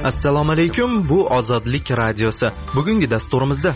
Assalomu alaykum, bu Ozodlik radiosi. Bugungi dasturimizda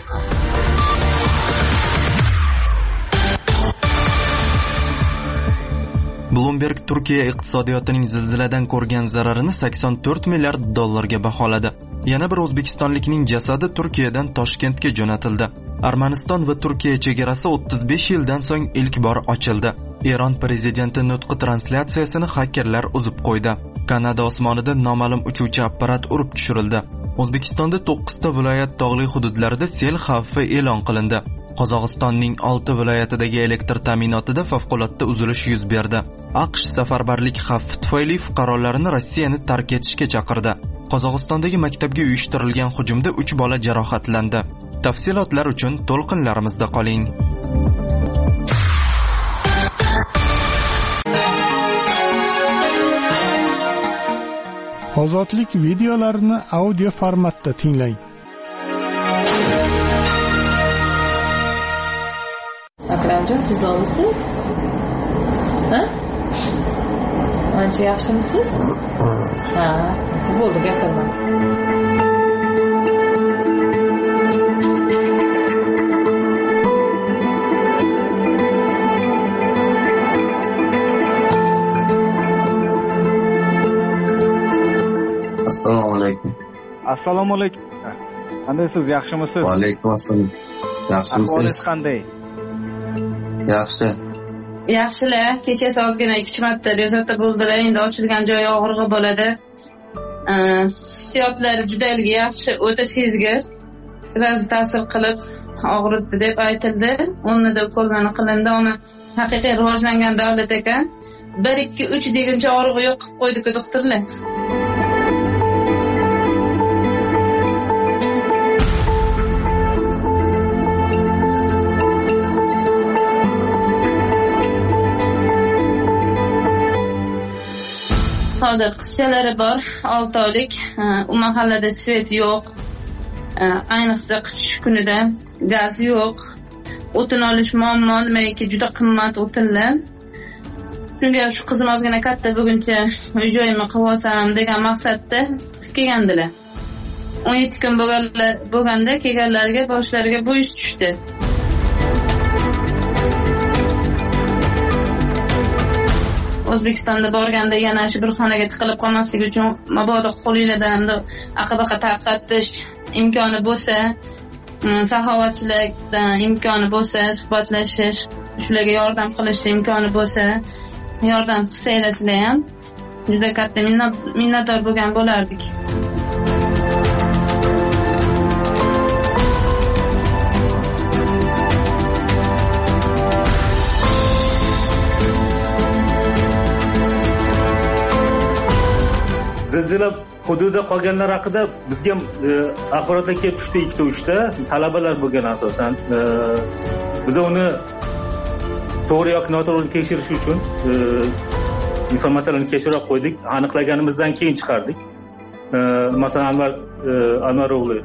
Bloomberg Turkiya iqtisodiyotining zilziladan ko'rgan zararini 84 milliard dollarga baholadi. Yana bir o'zbekistonlikning jasadi Turkiyadan Toshkentga jo'natildi. Armaniston va Turkiya chegarasi 35 yildan so'ng ilk bor ochildi. Eron prezidenti nutqi translyatsiyasini xakerlar uzib qo'ydi. Kanada osmonida noma'lum uchuvchi apparat urib tushirildi. O'zbekistonda 9 ta viloyat tog'li hududlarida sel xavfi e'lon qilindi. Qozog'istonning 6 viloyatidagi elektr ta'minotida favqulodda uzilish yuz berdi. AQSh safarbarlik xavfi tufayli fuqarolarini Rossiyani tark etishga chaqirdi. Qozog'istondagi maktabga uyushtirilgan hujumda 3 bola jarohatlandi. Tafsilotlar uchun to'lqinlarimizda qoling. Ozodlik videolarini audio formatda tinglang. Akramjon, siz olmisiz? Ha? Ancha yaxshimisiz? Ha, bo'ldi, gapirma. Assalomu alaykum. Assalomu alaykum. Qandaysiz, yaxshimisiz? Va alaykum assalom. Yaxshimisiz? Ahvolingiz qanday? Yaxshi. Yaxshilar, kechasi ozgina 2 marta bezovta bo'ldilar. Endi ochilgan joyi og'rig'i bo'ladi. Hissiyotlari juda yaxshi, o'ta sezgir. Biraz ta'sir qilib og'ritdi deb aytildi. O'rnida ukollarni qilindi, uni haqiqiy rivojlangan davlat ekan. 1 2 3 deguncha og'rig'i yo'q qilib qo'ydi-ku doktorlar. Hozir qizchalari bor, 6 oylik. U mahallada svet yo'q. Ayniqsa qish kunida gaz yo'q. O'tin olish muammo, nimaiki juda qimmat o'tinlar. Shunga shu qizim ozgina katta buguncha uy-joyimni qilib olsam degan maqsadda kelgandilar. 17 kun bo'lganda kelganlarga boshlariga bu ish tushdi. O'zbekistonda borganda yana shu bir xonaga tiqilib qolmaslik uchun mabodo qo'lingizdan aqabaqa tarqatish imkoni bo'lsa, saxovatchilikdan imkoni bo'lsa, suhbatlashish, shularga yordam qilish imkoni bo'lsa, yordam qilsanglar ham juda katta minnatdor bo'lgan bo'lardik. Zilzila hududida qolganlar haqida bizga axborotlar kelib tushdi 2-3 ta talabalar bo'lgan asosan. Biz uni to'g'ri yoki noto'g'rini tekshirish uchun informatsiyalarni kechirib qo'ydik, aniqlaganimizdan keyin chiqardik. Masalan, Anvar o'g'li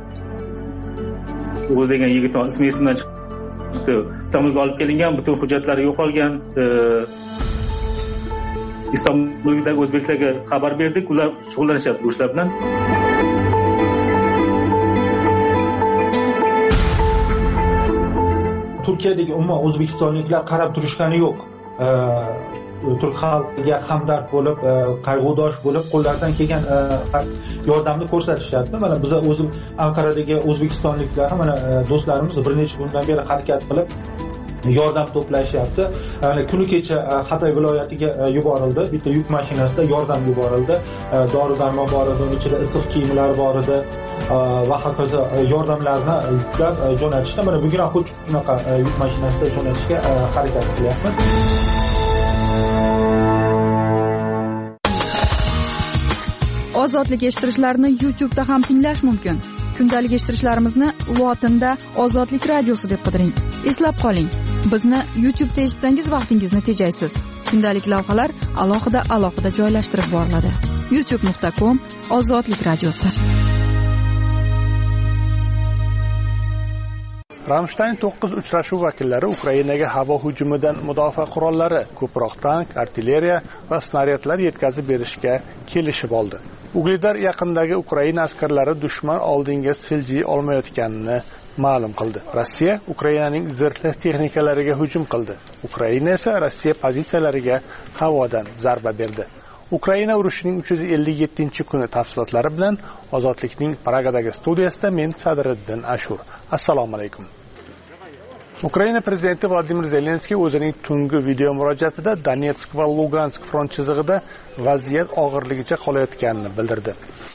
degan yigitning ismi esimdan chiqdi. Istanbulga olib kelingan, butun hujjatlari yo'qolgan. Istanbuldagi o'zbeklarga xabar berdik, ular shug'ullanishyapti bu ishlar bilan. Turkiyadagi umuman o'zbekistonliklar qarab turishgani yo'q. Turk xalqiga hamdard bo'lib, qayg'udosh bo'lib, qo'llaridan kelgan yordamni ko'rsatishyapti. Mana biz o'zim Anqaradagi o'zbekistonliklar, mana do'stlarimiz bir necha kundan beri harakat qilib yordam to'plashyapti. Kuni kecha Xatoy viloyatiga yuborildi. Bitta yuk mashinasida yordam yuborildi. Dori-darmon bor edi, uning ichida issiq kiyimlar bor edi va hokazo yordamlarni yuklab jo'natishda. Mana bugun ham xuddi shunaqa yuk mashinasida jo'natishga harakat qilyapmiz. Ozodlik eshittirishlarni YouTube'da ham tinglash mumkin. Kundalik eshittirishlarimizni lotinda Ozodlik radiosi deb qidiring. Eslab qoling, bizni YouTube'da eshitsangiz vaqtingizni tejaysiz. Kundalik lavhalar alohida joylashtirib boriladi. youtube.com/Ozodlik radiosi. Ramstein 9 uchrashuv vakillari Ukrainaga havo hujumidan mudofaa qurollari, ko'proq tank, artilleriya va snaryadlar yetkazib berishga kelishib oldi. Ugledar yaqinidagi Ukraina askarlari dushman oldinga siljiy olmayotganini ma'lum qildi. Rossiya Ukrainaning zirhli texnikalariga hujum qildi. Ukraina esa Rossiya pozitsiyalariga havodan zarba berdi. Ukraina urushining 357-kuni tafsilotlari bilan Ozodlikning Pragadagi studiyasida men Sadriddin Ashur. Assalomu alaykum. Ukraina prezidenti Vladimir Zelenskiy o'zining tungi video murojaatida Donetsk va Lugansk front chizig'ida vaziyat og'irligicha qolayotganini bildirdi.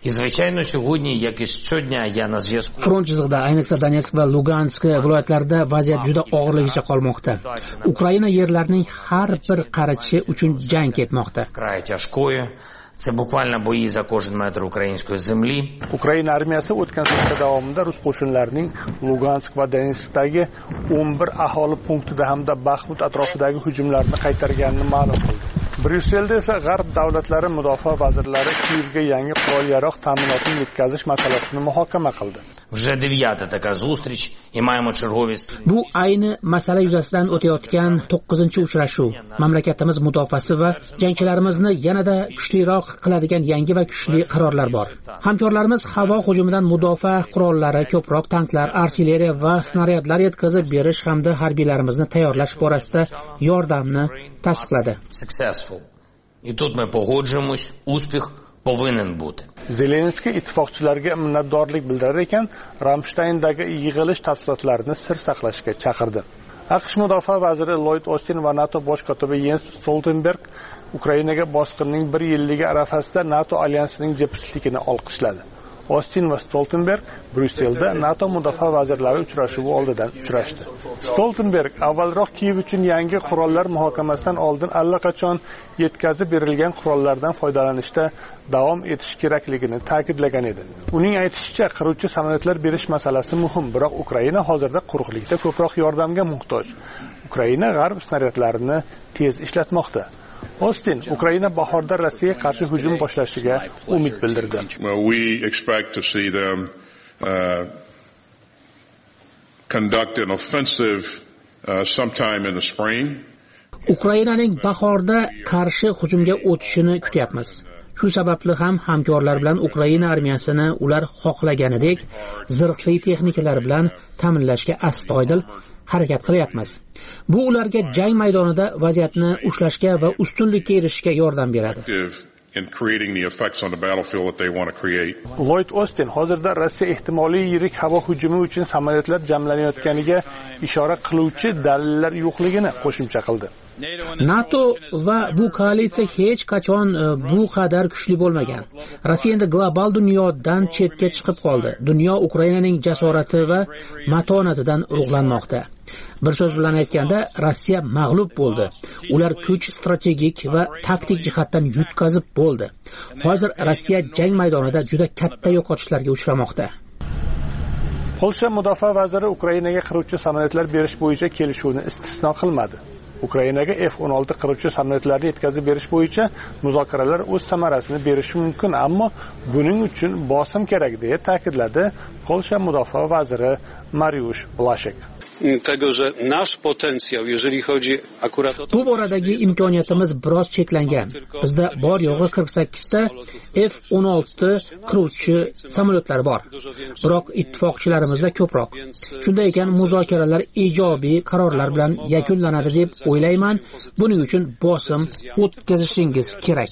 Front chizig'ida, ayniqsa Donetsk va Lugansk viloyatlarida vaziyat juda og'irligicha qolmoqda. Ukraina yerlarining har bir qarichi uchun jang ketmoqda. Це буквально бої за кожен метр української землі. Ukraina armiyasi o'tgan sutka davomida rus qo'shinlarining Lugansk va Donetskdagi 11 aholi punktida hamda Baxmut atrofidagi hujumlarni qaytarganini ma'lum qildi. Bryusselda esa G'arb davlatlari mudofaa vazirlari Kiyevga yangi qurol-yarog' ta'minotini yetkazish masalasini muhokama qildi. Вже 9-та така зустріч і маємо чергові. Bu ayni masala yuzasidan o'tayotgan 9-uchrashuv. Mamlakatimiz mudofaasi va jangchilarimizni yanada kuchliroq qiladigan yangi va kuchli qarorlar bor. Hamkorlarimiz havo hujumidan mudofaa qurollari, ko'proq tanklar, artilleriya va snaryadlar yetkazib berish hamda harbiylarimizni tayyorlash borasida yordamni tasdiqladi. Successful. І тут ми погоджуємось, успіх повинен бути. Zelenskiy ittifoqchilarga minnatdorlik bildirar ekan, Ramsteyndagi yig'ilish tafsilotlarini sir saqlashga chaqirdi. AQSh mudofaa vaziri Lloyd Austin va NATO bosh kotibi Jens Stoltenberg Ukrainaga bosqinning 1 yilligi arafasida NATO alyansining jepsizligini olqishladi. Austin va Stoltenberg Bryusselda NATO mudofaa vazirlari uchrashuvi oldidan uchrashdi. Stoltenberg avvalroq Kiyev uchun yangi qurollar muhokamasidan oldin allaqachon yetkazib berilgan qurollardan foydalanishda davom etish kerakligini ta'kidlagan edi. Uning aytishicha, qiruvchi samolyotlar berish masalasi muhim, biroq Ukraina hozirda quruqlikda ko'proq yordamga muhtoj. Ukraina g'arb snaryadlarini tez ishlatmoqda. Austin Ukraina bahorda Rossiyaga qarshi hujum boshlashiga umid bildirdi. We expect to see them conduct an offensive sometime in the spring. Ukrainaning bahorda qarshi hujumga o'tishini kutyapmiz. Shu sababli ham hamkorlar bilan Ukraina armiyasini ular xohlaganidek zirhli texnikalar bilan ta'minlashga astoydil harakat qilyapmiz. Bu ularga jang maydonida vaziyatni ushlashga va ustunlikka erishishga yordam beradi. Lloyd Austin hozirda Rossiya ehtimoliy yirik havo hujumi uchun samolyotlar jamlanayotganiga ishora qiluvchi dalillar yo'qligini qo'shimcha qildi. NATO va bu koalitsiya hech qachon bu qadar kuchli bo'lmagan. Rossiya endi global dunyodan chetga chiqib qoldi. Dunyo Ukrainaning jasorati va matonatidan urug'lanmoqda. Bir so'z bilan aytganda, Rossiya mag'lub bo'ldi. Ular kuch, strategik va taktik jihatdan yutqazib bo'ldi. Hozir Rossiya jang maydonida juda katta yo'qotishlarga uchramoqda. Polsha mudofaa vaziri Ukrainaga qiruvchi samolyotlar berish bo'yicha kelishuvni istisno qilmadi. Ukrainaga F-16 qiruvchi samolyotlarni yetkazib berish bo'yicha muzokaralar o'z samarasini berishi mumkin, ammo buning uchun bosim kerak deya ta'kidladi Polsha mudofaa vaziri Mariusz Błaszczak. Tego, że nasz potencjał, jeżeli chodzi akurat o to... Bu boradagi imkoniyatimiz biroz cheklangan. Bizda bor yo'g'i 48 ta F-16 qiruvchi samolyotlar bor. Biroq ittifoqchilarimizda ko'proq. Shunday ekan, muzokaralar ijobiy qarorlar bilan yakunlanadi deb o'ylayman. Buning uchun bosim o'tkazishingiz kerak.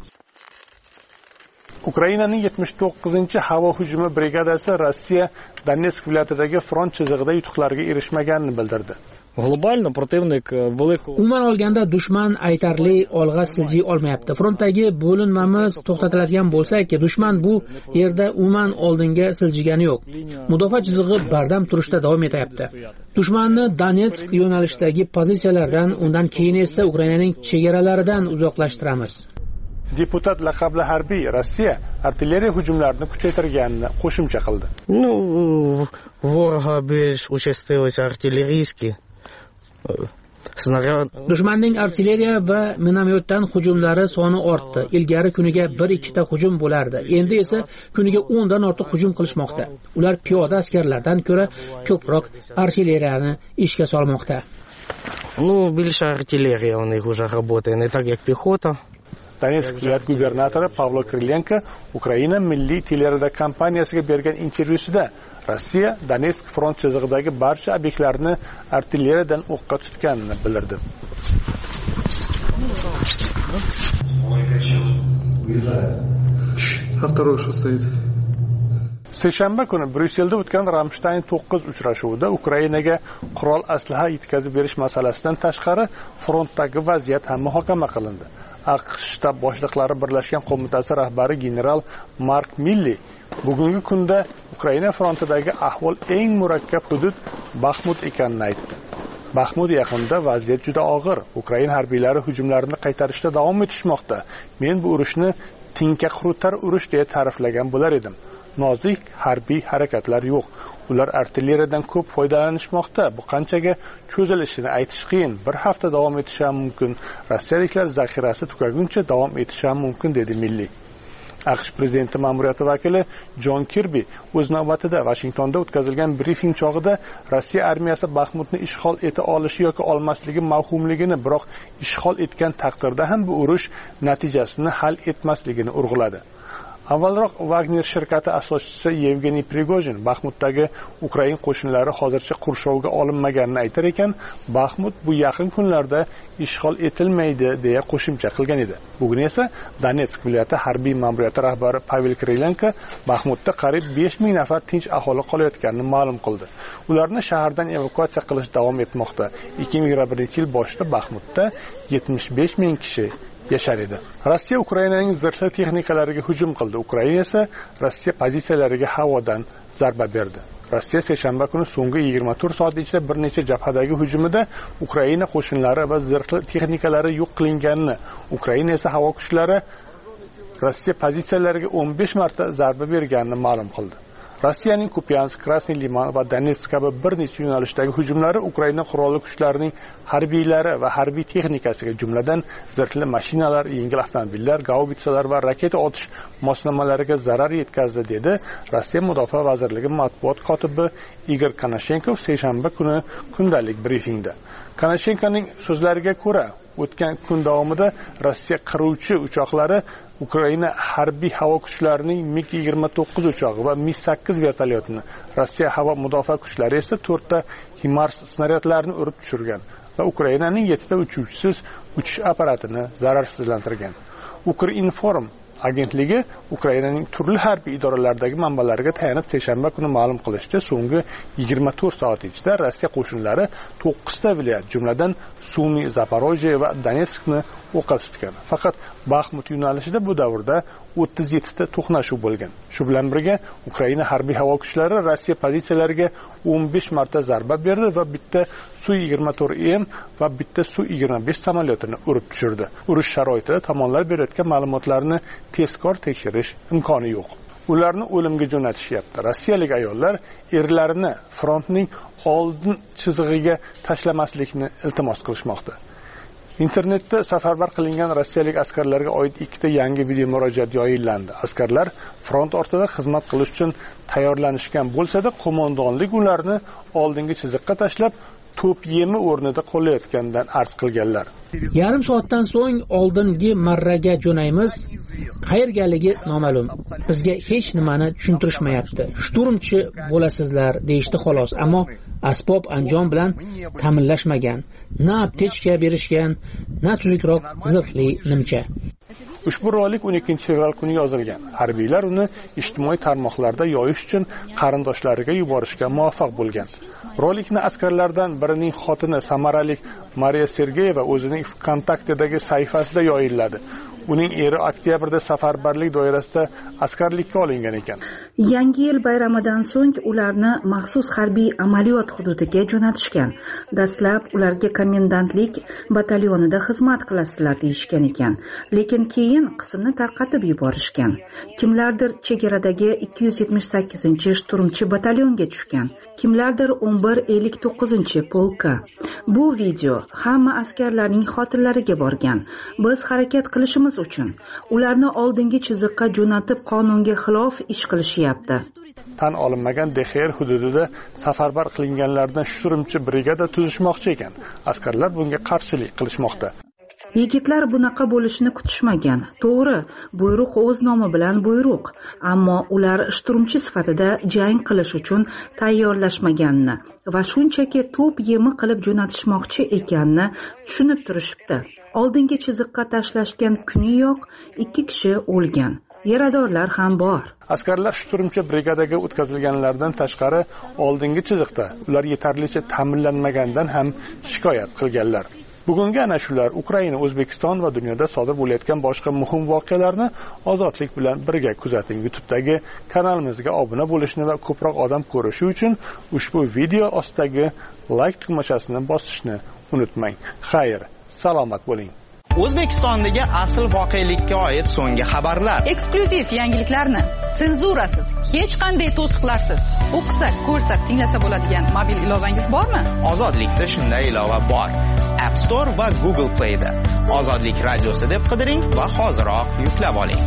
Ukrainaning 79-havo hujumi brigadasi Rossiya Donetsk viloyatidagi front chizig'ida yutuqlarga erishmaganini bildirdi. Globalno protivnik великого Umuman olganda dushman aytarli olg'a siljiy olmayapti. Frontdagi bo'linmamiz to'xtatiladigan bo'lsa-ki, dushman bu yerda umuman oldinga siljigani yo'q. Mudofaa chizig'i bardam turishda davom etyapti. Dushmanni Donetsk yo'nalishdagi pozitsiyalardan, undan keyin esa Ukrainaning chegaralaridan uzoqlashtiramiz. Deputat laqabli harbiy Rossiya artilleriya hujumlarini kuchaytirganini qo'shimcha qildi. Ворога більш участилися артилерійські снаряд. Dushmanning artilleriya va minomyotdan hujumlari soni ortdi. Ilgari kuniga 1-2 ta hujum bo'lardi. Endi esa kuniga 10 dan ortiq hujum qilishmoqda. Ular piyoda askarlardan ko'ra ko'proq artilleriyani ishga solmoqda. Більше артилерія у них вже працює, не так як піхота. Donetsk viloyat gubernatori Pavlo Kirilenko Ukraina milliy teleradiokompaniyasiga bergan intervyusida Rossiya Donetsk front chizig'idagi barcha obyektlarni artilleriyadan o'qqa tutganini bildirdi. Seshanba kuni Bryusselda o'tgan Ramstein 9 uchrashuvida Ukrainaga qurol aslaha yetkazib berish masalasidan tashqari frontdagi vaziyat ham muhokama qilindi. AQSh shtab boshliqlari birlashgan qo'mitasi rahbari general Mark Milley bugungi kunda Ukraina frontidagi ahvol eng murakkab hudud Baxmut ekanini aytdi. Baxmut yaqinida vaziyat juda og'ir. Ukraina harbiylari hujumlarini qaytarishda davom etishmoqda. Men bu urushni tinka qurutar urush deb ta'riflagan bo'lar edim. Nozik harbiy harakatlar yo'q. Ular artilleriyadan ko'p foydalanishmoqda. Bu qanchaga cho'zilishini aytish qiyin. Bir hafta davom etishi ham mumkin. Rossiyaliklar zaxirasi tugaguncha davom etishi ham mumkin dedi Milliy. AQSh prezidenti ma'muriyati vakili Jon Kirbi o'z navbatida Washingtonda o'tkazilgan brifing chog'ida Rossiya armiyasi Baxmutni ishg'ol eta olishi yoki olmasligi mavhumligini, biroq ishg'ol etgan taqdirda ham bu urush natijasini hal etmasligini urg'uladi. Avvalroq Wagner shirkati asoschisi Yevgeniy Prigojin Baxmutdagi Ukraina qo'shinlari hozircha qurshovga olinmaganini aytar ekan, Baxmut bu yaqin kunlarda ishg'ol etilmaydi deya qo'shimcha qilgan edi. Bugun esa Donetsk viloyati harbiy ma'muriyati rahbari Pavel Kirilenko Baxmutda qariyb 5000 nafar tinch aholi qolayotganini ma'lum qildi. Ularni shahardan evakuatsiya qilish davom etmoqda. 2021-yil boshida Baxmutda 75000 kishi yashar edi. Rossiya Ukrainaning zirhli texnikalariga hujum qildi. Ukraina esa Rossiya pozitsiyalariga havodan zarba berdi. Rossiya seshanba kuni so'nggi 24 soat ichida bir necha jabhadagi hujumida Ukraina qo'shinlari va zirhli texnikalari yo'q qilinganini, Ukraina esa havo kuchlari Rossiya pozitsiyalariga 15 marta zarba berganini ma'lum qildi. Rossiyaning Kupiansk, Krasniy Liman va Donetsk kabi bir necha yo'nalishdagi hujumlari Ukraina qurolli kuchlarining harbiylari va harbiy texnikasiga, jumladan zirhli mashinalar, yengil avtomobillar, gaubitsalar va raketa otish moslamalariga zarar yetkazdi, dedi Rossiya Mudofaa vazirligi matbuot kotibi Igor Konashenkov seshanba kuni kundalik brifingda. Konashenkoning so'zlariga ko'ra, o'tgan kun davomida Rossiya qiruvchi uchoqlari Ukraina harbiy havo kuchlarining MiG-29 uchog'i va Mi-8 vertolyotini, Rossiya havo mudofaa kuchlari esa 4 ta HIMARS snaryadlarini urib tushirgan va Ukrainaning 7 ta uchuvchisiz uchish apparatini zararsizlantirgan. Ukrinform agentligi Ukrainaning turli harbiy idoralaridagi manbalariga tayanib seshanba kuni ma'lum qilishicha, so'nggi 24 soat ichida Rossiya qo'shinlari 9 ta viloyat, jumladan Sumy, Zaporojye va Donetskni o'qqa tutgan. Faqat Baxmut yo'nalishida bu davrda 37 ta to'qnashuv bo'lgan. Shu bilan birga Ukraina harbiy havo kuchlari Rossiya pozitsiyalariga 15 marta zarba berdi va bitta Su-24M va bitta Su-25 samolyotini urib tushirdi. Urush sharoitida tomonlar berayotgan ma'lumotlarni tezkor tekshirish imkoni yo'q. Ularni o'limga jo'natishyapti. Rossiyalik ayollar erlarini frontning oldin chizig'iga tashlamaslikni iltimos qilishmoqda. Internetda safarbar qilingan rossiyalik askarlarga oid 2 ta yangi video murojaat yoyinlandi. Askarlar front ortida xizmat qilish uchun tayyorlanishgan bo'lsa-da, qo'mondonlik ularni oldingi chiziqqa tashlab, to'p yemi o'rnida qo'llayotgandan arz qilganlar. Yarim soatdan so'ng oldingi marraga jo'naymiz. Qayergaligi noma'lum. Bizga hech nimani tushuntirishmayapti. Shturmchi bo'lasizlar deyishdi xolos, ammo asbob anjom bilan ta'minlashmagan. Na aptechka berishgan, na tuzukroq zirhli nimcha. Ushbu rolik 12 fevral kuni yozilgan. Harbiylar uni ijtimoiy tarmoqlarda yoyish uchun qarindoshlariga yuborishga muvaffaq bo'lgan. Rolikni askarlardan birining xotini samaralik Mariya Sergeyeva o'zining kontaktidagi sahifasida yoyinladi. Uning eri oktyabrda safarbarlik doirasida askarlikka olingan ekan. Yangi yil bayramidan so'ng ularni maxsus harbiy amaliyot hududiga jo'natishgan. Dastlab ularga komendantlik batalyonida xizmat qilasizlar deyishgan ekan, lekin keyin qismni tarqatib yuborishgan. Kimlardir chegaradagi 278-shturmchi batalyonga tushgan, kimlardir 1159-polka. Bu video hamma askarlarning xotirlariga borgan. Biz harakat qilishimiz uchun ularni oldingi chiziqqa jo'natib qonunga xilof ish qilishyapti. Tan olinmagan DXR hududida safarbar qilinganlardan shturmchi brigada tuzishmoqchi ekan. Askarlar bunga qarshilik qilishmoqda. Yigitlar bunaqa bo'lishini kutishmagan. To'g'ri, buyruq o'z nomi bilan buyruq, ammo ular shturmchi sifatida jang qilish uchun tayyorlashmaganini va shunchaki to'p yemi qilib jo'natishmoqchi ekanini tushunib turishibdi. Oldingi chiziqqa tashlashgan kuniyoq 2 kishi o'lgan. Yaradorlar ham bor. Askarlar shturmchi brigadaga o'tkazilganlardan tashqari oldingi chiziqda ular yetarlicha ta'minlanmagandan ham shikoyat qilganlar. Bugungi ana shular Ukraina, O'zbekiston va dunyoda sodir bo'layotgan boshqa muhim voqealarni ozodlik bilan birga kuzating. YouTube'dagi kanalimizga obuna bo'lishni va ko'proq odam ko'rishi uchun ushbu video ostidagi like tugmachasini bosishni unutmang. Xayr, salomat bo'ling. O'zbekistondagi asl voqelikka oid so'nggi xabarlar. Eksklyuziv yangiliklarni senzurasiz, hech qanday to'siqlarsiz o'qisa, ko'rsa, tinglasa bo'ladigan mobil ilovangiz bormi? Ozodlikda shunday ilova bor. App Store va Google Play da. Ozodlik radiosi deb qidiring va hoziroq yuklab oling.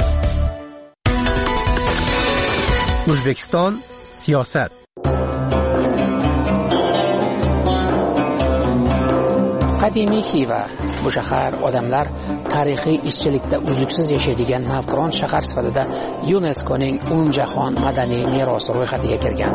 O'zbekiston siyosat. Qadimiy Xiva. Bu shahar odamlar tarixiy ishchilikda uzluksiz yashaydigan navqiron shahar sifatida UNESCOning umumjahon madaniy merosi ro'yxatiga kirgan.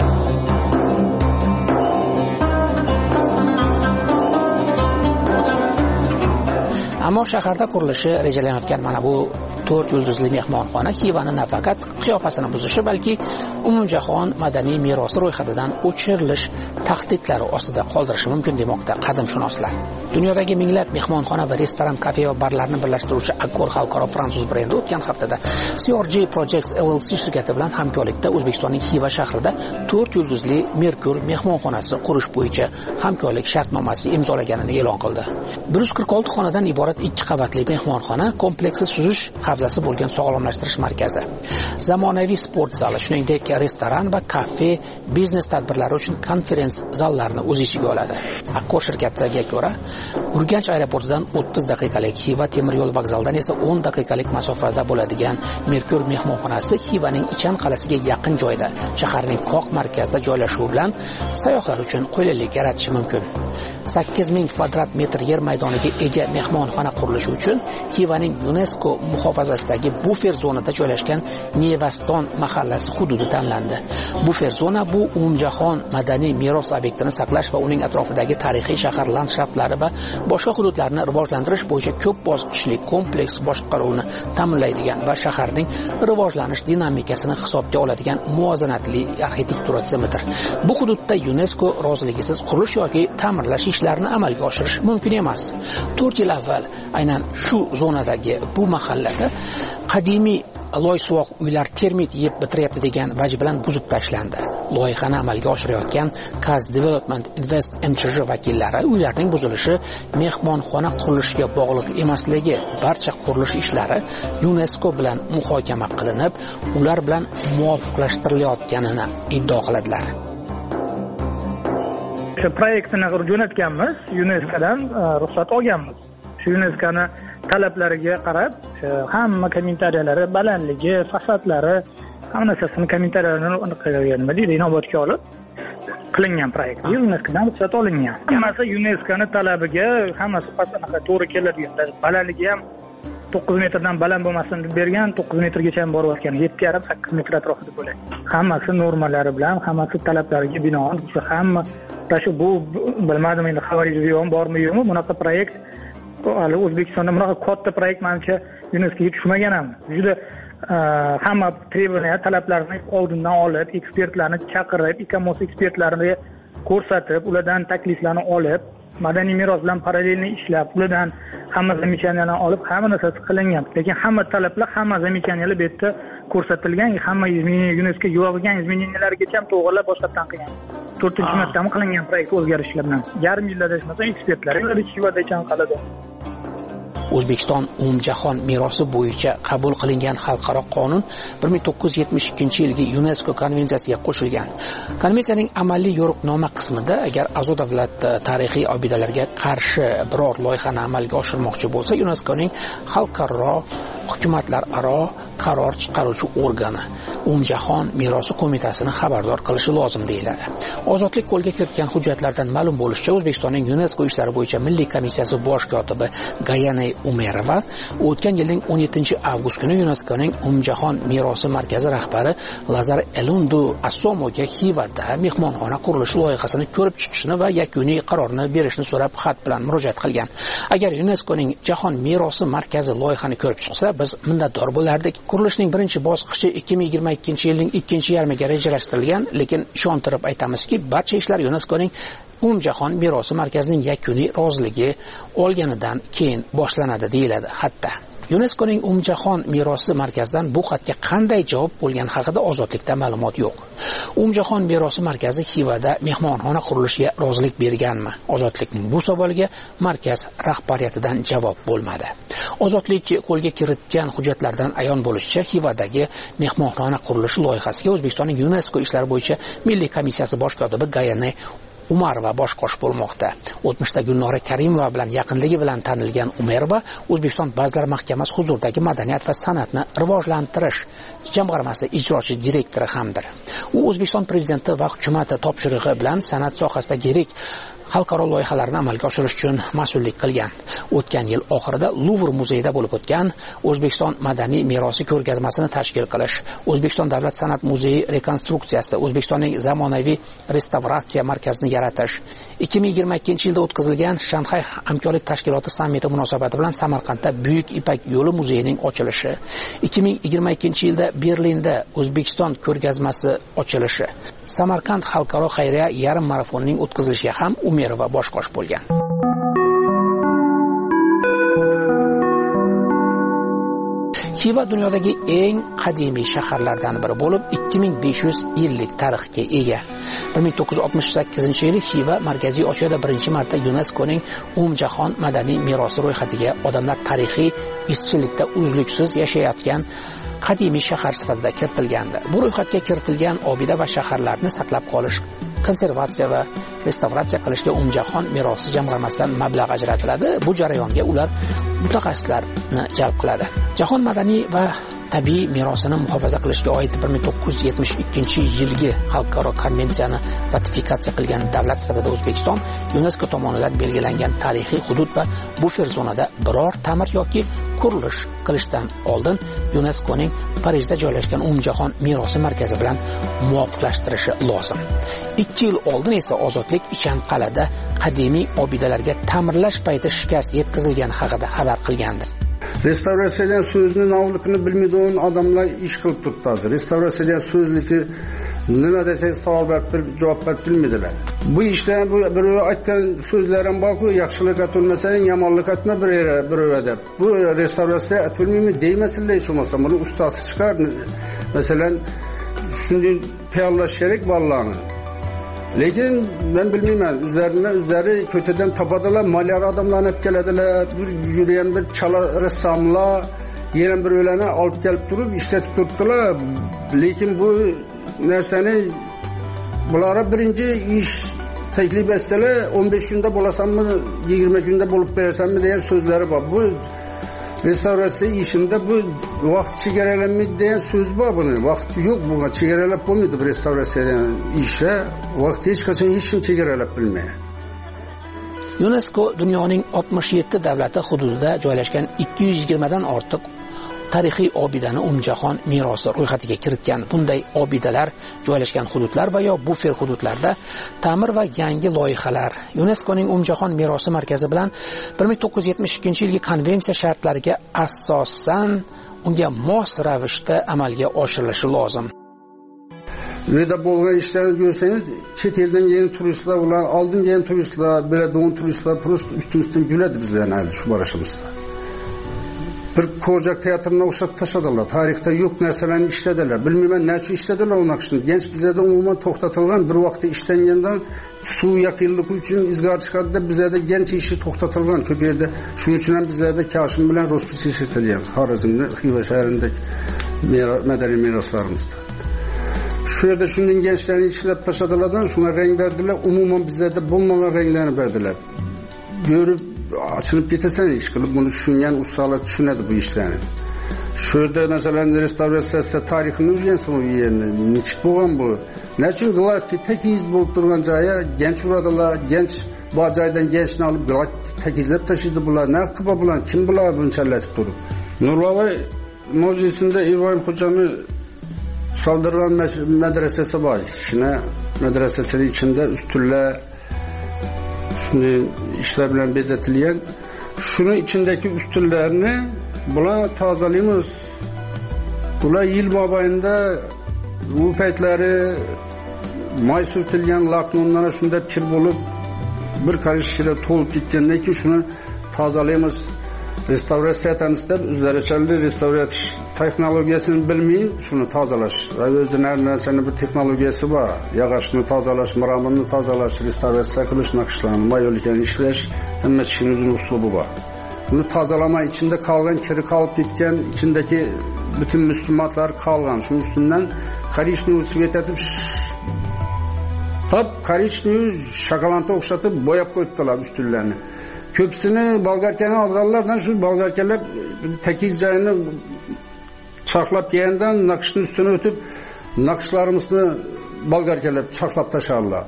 Ammo shaharda qurilishi rejalanayotgan mana bu 4 yulduzli mehmonxona Xivani nafaqat qiyofasini buzishi, balki umumjahon madaniy merosi ro'yxatidan o'chirilish tahdidlari ostida qoldirishi mumkin demoqda qadimshunoslar. Dunyodagi minglab mehmonxona va restoran, kafe va barlarni birlashtiruvchi Accor xalqaro fransuz brendi o'tgan haftada CRG Projects LLC shirkati bilan hamkorlikda O'zbekistonning Xiva shahrida 4 yulduzli Merkur mehmonxonasi qurish bo'yicha hamkorlik shartnomasi imzolaganini e'lon qildi. 146 xonadan iborat 2 qavatli mehmonxona kompleksi suzish havzasi bo'lgan sog'lomlashtirish markazi, zamonaviy sport zali, shuningdek restoran va kafe, biznes tadbirlari uchun konferens zallarini o'z ichiga oladi. Accor shirkatiga ko'ra, Urganch aeroportidan 30 daqiqalik, Xiva temir yo'l vokzalidan esa 10 daqiqalik masofada bo'ladigan Merkur mehmonxonasi Xivaning Ichan qalasiga yaqin joyda, shaharning qoq markazida joylashuvi bilan sayyohlar uchun qulaylik yaratishi mumkin. 8000 kvadrat metr yer maydoniga ega mehmonxona qurilishi uchun Xivaning UNESCO muhofazasidagi bufer zonada joylashgan Nevaston mahallasi hududi tanlandi. Bufer zona bu umumjahon madaniy meros obyektini saqlash va uning atrofidagi tarixiy shahar landshaftlari va boshqa hududlarni rivojlantirish bo'yicha ko'p bosqichli kompleks boshqaruvni ta'minlaydigan va shaharning rivojlanish dinamikasini hisobga oladigan muvozanatli arxitektura tizimidir. Bu hududda UNESCO roziligisiz qurilish yoki ta'mirlash ishlarini amalga oshirish mumkin emas. 4 yil avval aynan shu zonadagi bu mahallada qadimiy loysuvoq uylar termit yeb bitiryapti degan vaj bilan buzib tashlandi. Loyihani amalga oshirayotgan Kaz Development Invest MChJ vakillari uylarning buzilishi mehmonxona qurilishiga bog'liq emasligi, barcha qurilish ishlari UNESCO bilan muhokama qilinib, ular bilan muvofiqlashtirilayotganini iddao qiladilar. Shu proyektni jo'natganmiz, UNESCOdan ruxsat olganmiz. Shu UNESCOning talablariga qarab, hamma kommentariyalari, balandligi, fasadlari, hamma narsasini kommentariyalarini inobatga olib qilingan proyekt. UNESCOdan ruxsat olingan. Hammasi UNESCOning talabiga, hammasi pasanaqa to'g'ri keladigan. Balandligi ham 9 metrdan baland bo'lmasin deb bergan, 9 metrgacha ham borayotgan, 7,5-8 metr atrofida bo'ladi. Hammasi normalari bilan, hammasi talablariga binoan, hamma shu bu bilmadim endi xabaringiz bormi yo'qmi, bunaqa proyekt hali O'zbekistonda bunaqa katta proyekt menimcha UNESCOga tushmagan ham. Juda hamma trебования, talablarni oldindan olib, ekspertlarni chaqirib, ICOMOS ekspertlarini ko'rsatib, ulardan takliflarni olib, madaniy meros bilan parallelni ishlab, ulardan hamma zamechaniyalarni olib, hamma narsasi qilingan. Lekin hamma talablar, hamma zamechaniyalar bu yerda ko'rsatilgan, hamma UNESCO yo'g'igan izmeniylargacha ham to'g'rilab boshqatdan qilgan. 4-martami qilingan proyekt o'zgarishlar bilan. Yarim yilda desmasa ekspertlar Xivada ekan qalada. O'zbekiston umumjahon merosi bo'yicha qabul qilingan xalqaro qonun 1972-yilgi UNESCO konvensiyasiga qo'shilgan. Konvensiyaning amaliy yo'riqnoma qismida agar a'zo davlat tarixiy obidalarga qarshi biror loyihani amalga oshirmoqchi bo'lsa, UNESCOning xalqaro hukumatlararo qaror chiqaruvchi organi Umumjahon merosi qo'mitasini xabardor qilishi lozim deyiladi. Ozodlik qo'lga kiritgan hujjatlardan ma'lum bo'lishicha, O'zbekistonning UNESCO ishlari bo'yicha Milliy komissiyasi bosh kotibi Gayane Umerova o'tgan yilning 17-avgust kuni UNESCOning Umumjahon merosi markazi rahbari Lazar Elundu Assomoga Xivada mehmonxona qurilishi loyihasini ko'rib chiqishni va yakuniy qarorni berishni so'rab xat bilan murojaat qilgan. Agar UNESCOning Jahon merosi markazi loyihani ko'rib chiqsa, biz minnatdor bo'lardik. Qurilishning birinchi bosqichi 2022-yilning ikkinchi yarmiga rejalashtirilgan, lekin ishontirib aytamizki, barcha ishlar UNESCOning Umumjahon merosi markazining yakuniy roziligi olganidan keyin boshlanadi deyiladi xatda. UNESCOning Umumjahon merosi markazidan bu xatga qanday javob bo'lgani haqida ozodlikda ma'lumot yo'q. Umumjahon merosi markazi Xivada mehmonxona qurilishiga rozilik berganmi? Ozodlikning bu savoliga markaz rahbariyatidan javob bo'lmadi. Ozodlik qo'lga kiritgan hujjatlardan ayon bo'lishicha, Xivadagi mehmonxona qurilishi loyihasiga O'zbekistonning UNESCO ishlari bo'yicha Milliy komissiyasi bosh kotibi Gayane Umarova bosh qosh bo'lmoqda. O'tmishda Gulnora Karimova bilan yaqinligi bilan tanilgan Umarova O'zbekiston Vazirlar Mahkamasi huzuridagi madaniyat va san'atni rivojlantirish jamg'armasi ijrochi direktori hamdir. U O'zbekiston prezidenti va hukumati topshirig'i bilan san'at sohasidagi yirik xalqaro loyihalarni amalga oshirish uchun mas'ullik qilgan. O'tgan yil oxirida Luvr muzeyida bo'lib o'tgan O'zbekiston madaniy merosi ko'rgazmasini tashkil qilish, O'zbekiston davlat san'at muzeyi rekonstruksiyasi, O'zbekistonning zamonaviy restavratsiya markazini yaratish, 2022-yilda o'tkazilgan Shanxay hamkorlik tashkiloti sammiti munosabati bilan Samarqandda Buyuk Ipak yo'li muzeyining ochilishi, 2022-yilda Berlinda O'zbekiston ko'rgazmasi ochilishi, Samarqand xalqaro xayriya yarim marafonining o'tkazilishiga ham Umerova bosh qosh bo'lgan. Xiva dunyodagi eng qadimiy shaharlardan biri bo'lib, 2500 yillik tarixga ega. 1968-yili Xiva Markaziy Osiyoda birinchi marta UNESCOning Umumjahon madaniy merosi ro'yxatiga odamlar tarixiy izchillikda uzluksiz yashayotgan qadimiy shahar sifatida kiritilgandi. Bu ro'yxatga kiritilgan obida va shaharlarni saqlab qolish, konservatsiya va restavratsiya qilishga Umumjahon merosi jamg'armasidan mablag' ajratiladi. Bu jarayonga ular mutaxassislarni jalb qiladi. Jahon madaniy va tabiiy merosini muhofaza qilishga oid 1972-yilgi xalqaro konvensiyani ratifikatsiya qilgan davlat sifatida O'zbekiston UNESCO tomonidan belgilangan tarixiy hudud va bufer zonada biror ta'mir yoki qurilish qilishdan oldin UNESCOning Parijda joylashgan Umumjahon merosi markazi bilan muvofiqlashtirishi lozim. 2 yil oldin esa Ozodlik Ichanqal'ada qadimiy obidalarga ta'mirlash payti shikast yetkazilgani haqida xabar qilgandi. Restavratsiyadan so'zni navligini bilmaydigan odamlar ish qilib turibdi hozir. Restavratsiyadan so'zligi nima desak savol berib javob berib bilmaydilar. Bu ishlar bu bir aytgan so'zlarim borku, yaxshilik aytolmasang, yomonlik aytma bir deb. Bu restavratsiya aytolmaymi deymasinlar hech bo'lmasa. Buni ustasi chiqar. Masalan, shunday tayyorlash kerak bolalarni. Lekin ben bilmayman, o'zlari ko'chadan topadilar, malyar odamlarni olib keladilar, bir yuragan bir chala rassamlar, yana bir o'lani olib kelib turib ishlatib turibdilar. Lekin bu narsani bulara birinchi ish taklif etsalar, 15 kunda bo'lasanmi, 20 kunda bo'lib berasanmi degan so'zlari bor. Bu restavratsiya ishinde bu vaqt chegaralanmaydi degan so'z bor buni. Vaqt yo'q, bunga chegaralab bo'lmaydi bu restavratsiyadan ishga. Vaqt hech qachon hech kim chegaralab bilmaydi. UNESCO dunyoning 67 davlati hududida joylashgan 220 dan ortiq tarixiy obidani Umumjahon merosi ro'yxatiga kiritgan. Bunday obidalar joylashgan hududlar va yo bufer hududlarda ta'mir va yangi loyihalar UNESCOning Umumjahon merosi markazi bilan 1972-yilgi konvensiya shartlariga asosan unga mos ravishda amalga oshirilishi lozim. Uyda bo'lgan ishlarni ko'rsangiz, chet eldan kelgan turistlar, ular oldin kelgan turistlar, biladigan turistlar prosta ustimizdan kuladi bizlarni shu borishimizda. Bir ko'rjak teatrına o'xshab tashladilar. Tarixda yo'q narsalarni ishladilar. Bilmayman nechun ishladilar u naqshni. Genç bizlarda umuman to'xtatilgan, bir vaqtda ishlangandan suv yaqinligi uchun izgor chiqadida bizlarda genç ishi to'xtatilgan ko'p yerda. Shuning uchun ham bizlarda Kashim bilan Rospis ishlatilgan. Xorazmda, Xiva shahrindagi madaniy meroslarimizda. Shu yerda shundan gençlarni ishlab tashladilardan shunga rang berdilar. Umuman bizlarda bo'lmagan ranglarni berdilar. Görüp açılıp getirsene iş kılıp bunu düşünen ustalar düşünedi bu işlerini. shu yerda masalan restavratsiya tarixini o'rgansin u yerni nechik bo'lgan bu nechun tekiz bo'lib turgan joyi gench uradilar gench bu joydan genchni olib tekizlab tashlaydi bular nima qilib bular kim bular bunchalatib turib Nurlavoy mavzusida Ibrohim Xo'jani soldirgan madrasasi bor shuna madrasaning ichida ustunlar shunday ishlar bilan bezatilgan shuni ichindagi ustunlarni bular tozalaymiz ular yil mobaynida u paytlari moy surtilgan laknonlar shunda pir bo'lib bir qarishda to'lib ketgandan keyin shuni tozalaymiz restavratsiya etamiz deb o'zlaricha restavratsiya texnologiyasini bilmay shuni tozalash va o'zini narsani bir texnologiyasi bor yog'ochni tozalash murammani tozalash restavratsiya qilish naqshlarni mayolikani ishlash hamma ishning o'zini uslubi bor buni tozalamay ichida qolgan kiri qolib ketgan ichindagi butun muslimatlar qolgan shu ustidan qarishni svetlatib top qarishni shokoladga o'xshatib bo'yab qo'yibdilar ustunlarni ko'psini bolgarkani olganlardan shu bolgarkalar tekiz joyini chaqlab kelgandan naqshni ustiga o'tib naqshlarimizni bolgarkalab chaqlab tashladilar.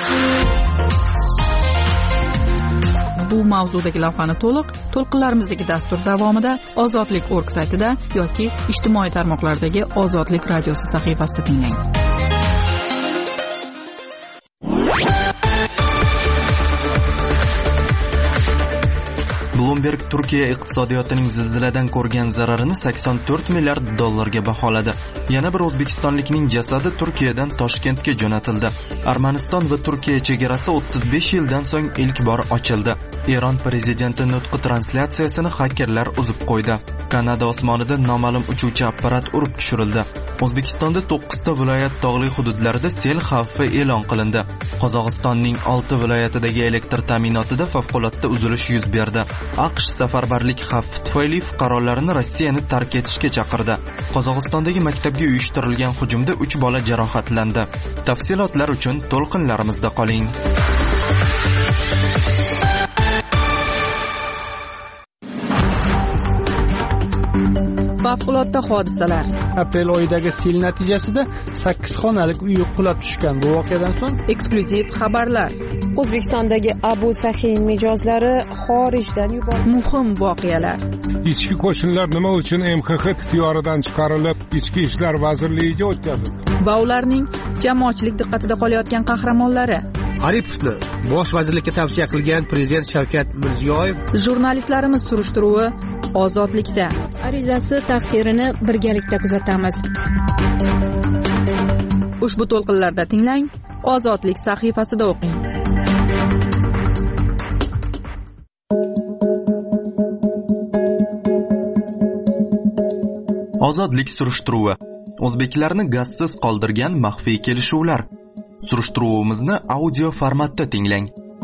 Bu mavzudagi lavhani to'lqinlarimizdagi dastur davomida Ozodlik.org saytida yoki ijtimoiy tarmoqlardagi Ozodlik radiosi sahifasida tinglang. Bloomberg Turkiya iqtisodiyotining zilziladan ko'rgan zararini 84 milliard dollarga baholadi. Yana bir o'zbekistonlikning jasadi Turkiyadan Toshkentga jo'natildi. Armaniston va Turkiya chegarasi 35 yildan so'ng ilk bor ochildi. Eron prezidenti nutqi translyatsiyasini xakerlar uzib qo'ydi. Kanada osmonida noma'lum uchuvchi apparat urib tushirildi. O'zbekistonda 9 ta viloyat tog'li hududlarida sel xavfi e'lon qilindi. Qozog'istonning 6 viloyatidagi elektr ta'minotida favqulodda uzilish yuz berdi. AQSh safarbarlik xavfi tufayli fuqarolarini Rossiyani tark etishga chaqirdi. Qozog'istondagi maktabga uyushtirilgan hujumda 3 bola jarohatlandi. Tafsilotlar uchun to'lqinlarimizda qoling. Favqulodda hodisalar. Aprel oyidagi sel natijasida 8 xonalik uy qulab tushgan. Bu voqeadan so'ng eksklyuziv xabarlar. O'zbekistondagi Abu Sahin mijozlari xorijdan yuborildi. Muhim voqealar. Ichki qo'shinlar nima uchun MXX ixtiyoridan chiqarilib, Ichki ishlar vazirligiga o'tkazildi? Va ularning jamoatchilik diqqatida qolayotgan qahramonlari. Aripovni bosh vazirlikka tavsiya qilgan prezident Shavkat Mirziyoyev. Jurnalistlarimiz surishtiruvi Ozodlikda. Arizasi taqdirini birgalikda kuzatamiz. Ushbu to'lqinlarda tinglang, Ozodlik sahifasida o'qing. Ozodlik surishtiruvi. O'zbeklarni gazsiz qoldirgan maxfiy kelishuvlar. Surishtiruvimizni audio formatda tinglang.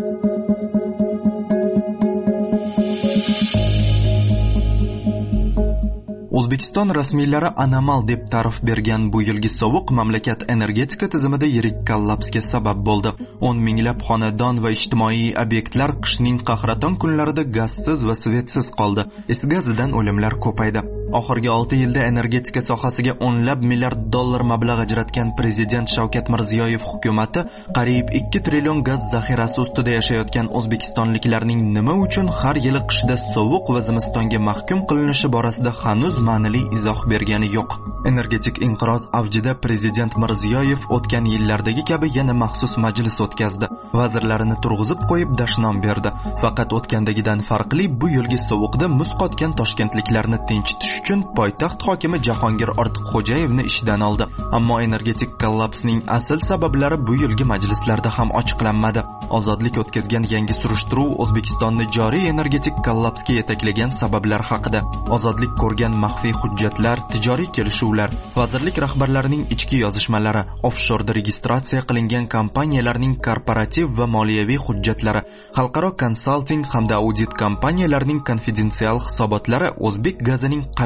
O'zbekiston rasmiylari anomal deb ta'rif bergan bu yilgi sovuq mamlakat energetika tizimida yirik kollapsga sabab bo'ldi. 10 minglab xonadon va ijtimoiy obyektlar qishning qahraton kunlarida gazsiz va svetsiz qoldi. Is gazidan o'limlar ko'paydi. Oxirgi 6 yilda energetika sohasiga o'nlab milliard dollar mablag' ajratgan prezident Shavkat Mirziyoyev hukumatı qariyb 2 trillion gaz zaxirasi ustida yashayotgan o'zbekistonliklarning nima uchun har yili qishda sovuq va zimistonga mahkum qilinishi borasida hanuz ma'nili izoh bergani yo'q. Energetik inqiroz avjida prezident Mirziyoyev o'tgan yillardagi kabi yana maxsus majlis o'tkazdi. Vazirlarini turg'izib qo'yib dashnom berdi. Faqat o'tgandagidan farqli bu yilgi sovuqda muz qotgan toshkentliklarni tinchitish uchun poytaxt hokimi Jahongir Ortiqxo'jayevni ishdan oldi. Ammo energetik kollapsning asl sabablari bu yilgi majlislarda ham ochiqlanmadi. Ozodlik o'tkazgan yangi surishtiruv O'zbekistonni joriy energetik kollapsga yetaklagan sabablar haqida. Ozodlik ko'rgan maxfiy hujjatlar, tijoriy kelishuvlar, vazirlik rahbarlarining ichki yozishmalari, offshorda registratsiya qilingan kompaniyalarning korporativ va moliyaviy hujjatlari, xalqaro konsalting hamda audit kompaniyalarining konfidensial hisobotlari o'zbek gazining qachon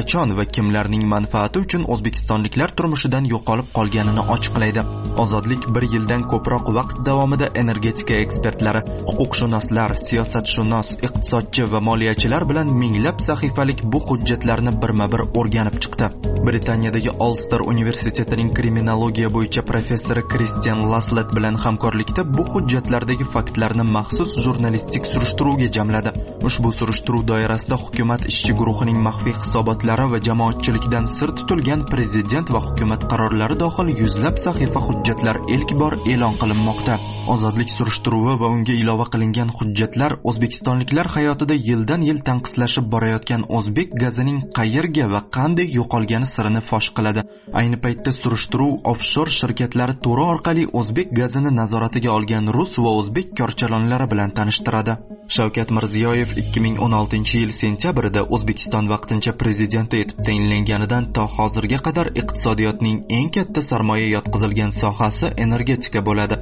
qachon va kimlarning manfaati uchun o'zbekistonliklar turmushidan yo'qolib qolganini ochiqlaydi. Ozodlik 1 yildan ko'proq vaqt davomida energetika ekspertlari, huquqshunoslar, siyosatshunos, iqtisodchi va moliyachilar bilan minglab sahifalik bu hujjatlarni birma-bir o'rganib chiqdi. Britaniyadagi Ulster universitetining kriminologiya bo'yicha professori Christian Laslet bilan hamkorlikda bu hujjatlardagi faktlarni maxsus jurnalistik surishtiruvga jamladi. Ushbu surishtiruv doirasida hukumat ishchi guruhining maxfiy hisobotlari va jamoatchilikdan sir tutilgan prezident va hukumat qarorlari dohil yuzlab sahifa hujjatlar ilk bor e'lon qilinmoqda. Ozodlik surishtiruvi va unga ilova qilingan hujjatlar O'zbekistonliklar hayotida yildan-yil tanqislashib borayotgan o'zbek gazining qayerga va qanday yo'qolgani sirini fosh qiladi. Ayni paytda surishtiruv offshor shirkatlari to'ri orqali o'zbek gazini nazoratiga olgan rus va o'zbek korchalonlari bilan tanishtiradi. Shavkat Mirziyoyev 2016-yil sentyabrida O'zbekiston vaqtincha prezidenti etib tayinlanganidan to hozirga qadar iqtisodiyotning eng katta sarmoya yotqizilgan sohasi energetika bo'ladi.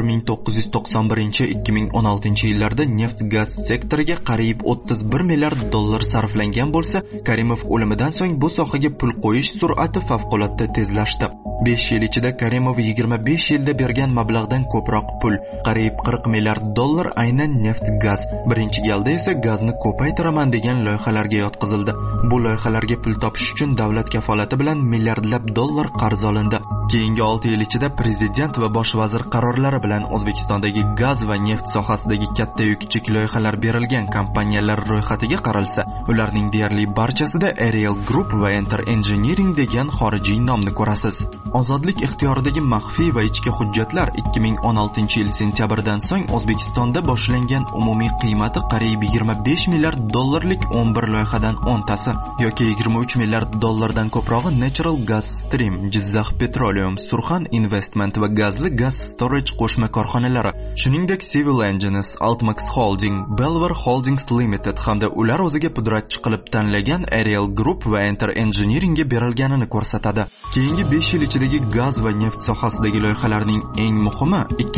1991-2016 yillarda neft-gaz sektoriga qariyb 31 milliard dollar sarflangan bo'lsa, Karimov o'limidan so'ng bu sohaga pul qo'yish sur'ati favqulodda tezlashdi. 5 yil ichida Karimov 25 yilda bergan mablag'dan ko'proq pul, qariyb 40 milliard dollar aynan neft-gaz. Birinchi galda esa gazni ko'paytiraman degan loyihalarga yotqizildi. Bu loyihalarga pul topish uchun davlat kafolati bilan milliardlab dollar qarz olindi. Keyingi 6 yil ichida prezident va bosh vazir qarorlari bilan O'zbekistondagi gaz va neft sohasidagi katta yuk kichik loyihalar berilgan kompaniyalar ro'yxatiga qaralsa, ularning deyarli barchasida Ariel Group va Enter Engineering degan xorijiy nomni ko'rasiz. Ozodlik ixtiyoridagi maxfiy va ichki hujjatlar 2016-yil sentyabrdan so'ng O'zbekistonda boshlangan umumiy qiymati qariyb 25 milliard dollarlik 11 loyihadan 10 tasi yoki 23 milliard dollardan ko'prog'i Natural Gas Stream, Jizzax Petroleum, Surxon Investment va gazli gaz storage qo'shma korxonalari, shuningdek Civil Engines, Altmax Holding, Belvar Holdings Limited hamda ular o'ziga pudratchi qilib tanlagan Ariel Group va Enter Engineeringga berilganini ko'rsatadi. Keyingi 5 yil ichidagi gaz va neft sohasidagi loyihalarning eng muhimi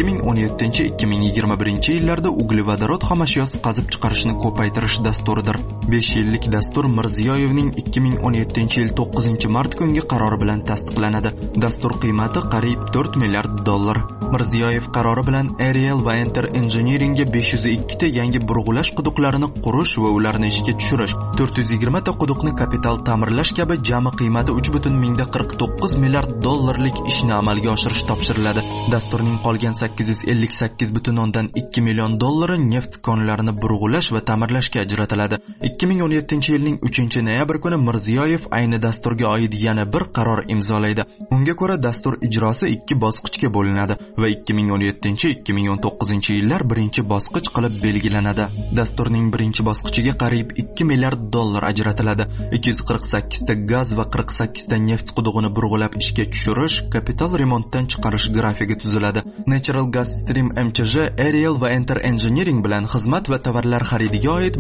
2017-2021-yillarda uglevodorod xomashyosi qazib chiqarishni ko'paytirish dasturidir. 5 yillik dastur Mirziyoyevning 2017-yil 9-mart kungi qarori bilan tasdiqlanadi. Dastur qiymati qariyb 4 milliard dollar. Mirziyoyev qarori bilan Ariel va Enter Engineeringga 502 ta yangi burg'ulash quduqlarini qurish va ularni ishga tushirish, 420 ta quduqni kapital ta'mirlash kabi jami qiymati 3,49 milliard dollarlik ishni amalga oshirish topshiriladi. Dasturning qolgan 858,2 million dollari neft konlarini burg'ulash va ta'mirlashga ajratiladi. 2017-yilning 3-noyabr kuni Mirziyoyev ayni dasturga oid yana bir qaror imzolaydi. Unga ko'ra dastur ijrosi 2 bosqichga bo'linadi va 2017-2019-yillar birinchi bosqich qilib belgilanadi. Dasturning birinchi bosqichiga qariyb 2 milliard dollar ajratiladi. 248 ta gaz va 48 ta neft qudug'ini burg'ulab ishga tushirish, kapital remontdan chiqarish grafigi tuziladi. Natural Gas Stream MCJ, Ariel va Enter Engineering bilan xizmat va tovarlar xaridiga oid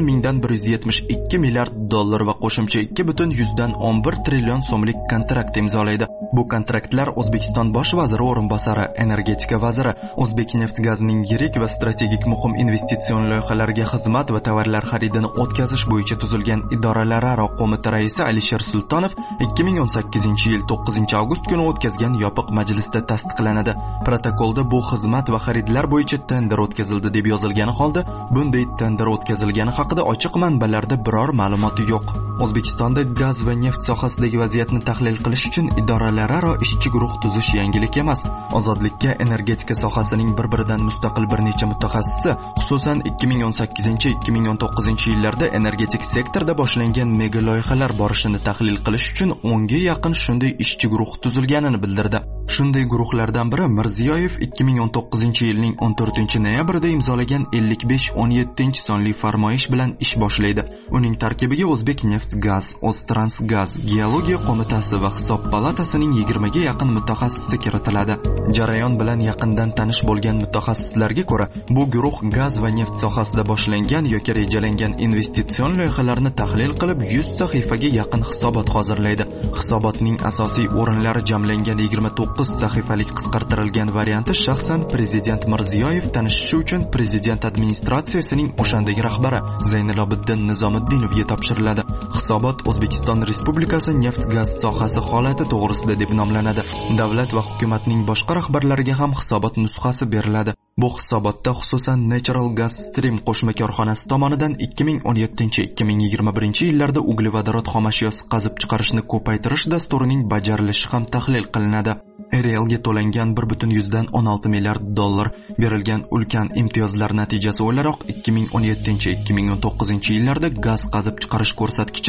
1,172 milliard dollar va qo'shimcha 2,11 trillion so'mlik kontrakt imzolaydi. Bu kontraktlar O'zbekiston bosh vaziri o'rinbosari, energetika vaziri, O'zbek neft gazining yirik va strategik muhim investitsion loyihalariga xizmat va tovarlar xaridini o'tkazish bo'yicha tuzilgan idoralararo qo'mita raisi Alisher Sultonov 2018-yil 9-avgust kuni o'tkazgan yopiq majlisda tasdiqlanadi. Protokolda bu xizmat va xaridlar bo'yicha tender o'tkazildi deb yozilgani holda, bunday tender o'tkazilgani haqida ochiq manbalarda biror ma'lumot yo'q. O'zbekistonda gaz va neft sohasidagi vaziyatni tahlil qilish uchun idoralararo ishchi guruh tuzish yangilik emas. Ozodlikka energetika sohasining bir-biridan mustaqil bir necha mutaxassisi, xususan 2018-2019-yillarda energetik sektorda boshlangan mega loyihalar borishini tahlil qilish uchun 10 ga yaqin shunday ishchi guruh tuzilganini bildirdi. Shunday guruhlardan biri Mirziyoyev 2019-yilning 14-noyabrida imzolagan 55-17 sonli farmoyish bilan ish boshlaydi. Uning tarkibiga O'zbek Neft-Gaz, O'ztransgaz, Geologiya qo'mitasi va Hisob palatasining 20 ga yaqin mutaxassisi kiritiladi. Jarayon bilan yaqindan tanish bo'lgan mutaxassislarga ko'ra, bu guruh gaz va neft sohasida boshlangan yoki rejalangan investitsion loyihalarni tahlil qilib 100 sahifaga yaqin hisobot hozirlaydi. Hisobotning asosiy o'rinlari jamlangan 29 sahifalik qisqartirilgan varianti shaxsan prezident Mirziyoyev tanishishi uchun prezident administratsiyasining o'shandagi rahbari Zaynilobiddin Nizomiddinovga topshiriladi. Hisobot O'zbekiston Respublikasi neft-gaz sohasi holati to'g'risida deb nomlanadi. Davlat va hukumatning boshqa rahbarlariga ham hisobot nusxasi beriladi. Bu hisobotda xususan Natural Gas Stream qo'shma korxonasi tomonidan 2017-2021 yillarda uglevodorod xomashyosi qazib chiqarishni ko'paytirish dasturining bajarilishi ham tahlil qilinadi. Arielga to'langan 1.16 milliard dollar berilgan ulkan imtiyozlar natijasi o'laroq 2017-2019 yillarda gaz qazib chiqarish ko'rsatkichi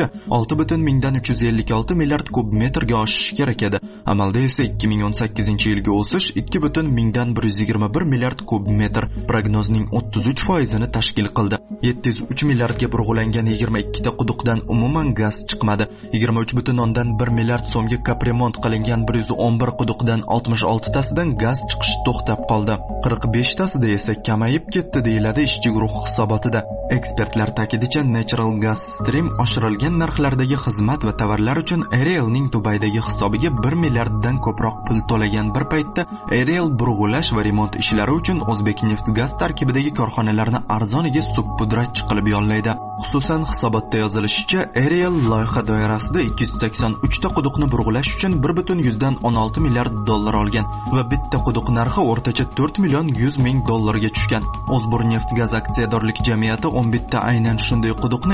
6.356 milliard kub metrga oshishi kerak edi. Amalda esa 2018 yilga o'sish 2.121 milliard kub metr prognozning 33% tashkil qildi. 703 milliardga burg'ulangan 22 ta quduqdan umuman gaz chiqmadi. 23.1 milliard so'mga kapremont qilingan 111 quduqdan 66 tasidan gaz chiqish to'xtab qoldi. 45 tasida esa kamayib ketdi deyiladi ishchi guruh hisobotida. Ekspertlar ta'kidicha Natural Gas Stream oshirilgan narxlardagi xizmat va tovarlar uchun Arielning Dubaydagi hisobiga 1 milliarddan ko'proq pul to'lagan bir paytda Ariel burg'ulash va remont ishlari uchun O'zbekneftgaz tarkibidagi korxonalarni arzoniga subpudratchi qilib yollaydi. Xususan hisobotda yozilishicha, Ariel loyiha doirasida 283 ta quduqni burg'ulash uchun 1.16 milliard dollar olgan va bitta quduq narxi o'rtacha 4 million 100 ming dollarga tushgan. O'zbekneftgaz aksiyadorlik jamiyati 11 ta aynan shunday quduqni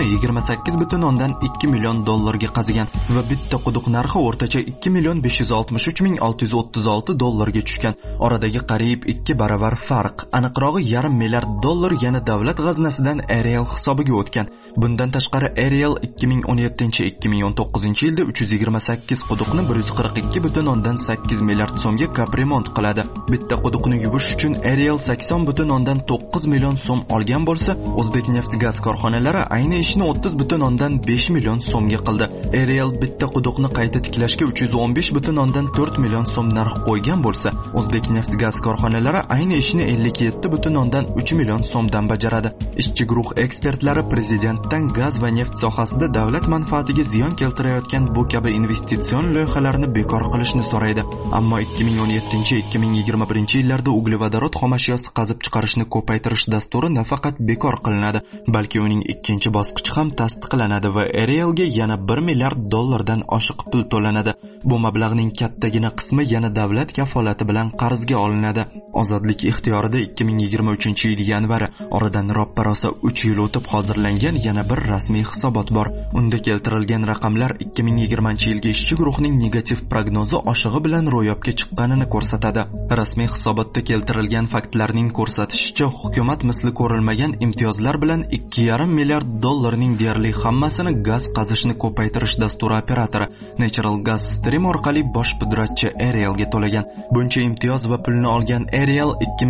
28.2 million dollarga qazigan va bitta quduq narxi o'rtacha 2 million 563 ming 636 dollarga tushgan. Oradagi qariyb 2 baravar farq, aniqrog'i yarim milliard dollar yana davlat g'aznasidan Ariel hisobiga o'tgan. Bundan tashqari Ariel 2017-2019 yilda 328 quduqni 142.8 milliard so'mga kapremont qiladi. Bitta quduqni yuvish uchun Ariel 80.9 million so'm olgan bo'lsa, O'zbekneftgaz korxonalari ayni ishni 30.5 million so'mga qildi. Ariel bitta quduqni qayta tiklashga 315.4 million so'm narx qo'ygan bo'lsa, O'zbekneftgaz korxonalari ayni ishni 57.3 million so'mdan bajaradi. Ishchi guruh ekspertlari prezidentdan gaz va neft sohasida davlat manfaatiga ziyon keltirayotgan bu kabi investitsion loyihalarni bekor qilishni so'raydi. Ammo 2017-2021 yillarda uglevodorod xomashyosi qazib chiqarishni ko'paytirish dasturi nafaqat bekor qilinadi, balki uning ikkinchi bosqichi ham tasdiqlanadi va Arielga yana 1 milliard dollardan oshiq pul to'lanadi. Bu mablag'ning kattagina qismi yana davlat kafolati bilan qarzga olinadi. Ozodlik ixtiyorida 2023 yil yanvari, oradan roppa-rosa 3 yil o'tib hozirlangan yana bir rasmiy hisobot bor. Unda keltirilgan raqamlar 2020 yilga ishchi guruhning negativ prognozi oshig'i bilan ro'yobga chiqqanini ko'rsatadi. Rasmiy hisobotda keltirilgan faktlarning ko'rsatishicha, hukumat misli ko'rilmagan imtiyozlar bilan 2,5 milliard dollarning deyarli hammasini gaz qazishni ko'paytirish dasturi operatori Natural Gas Stream orqali bosh pudratchi Arielga to'lagan. Buncha imtiyoz va pulni olgan Ariel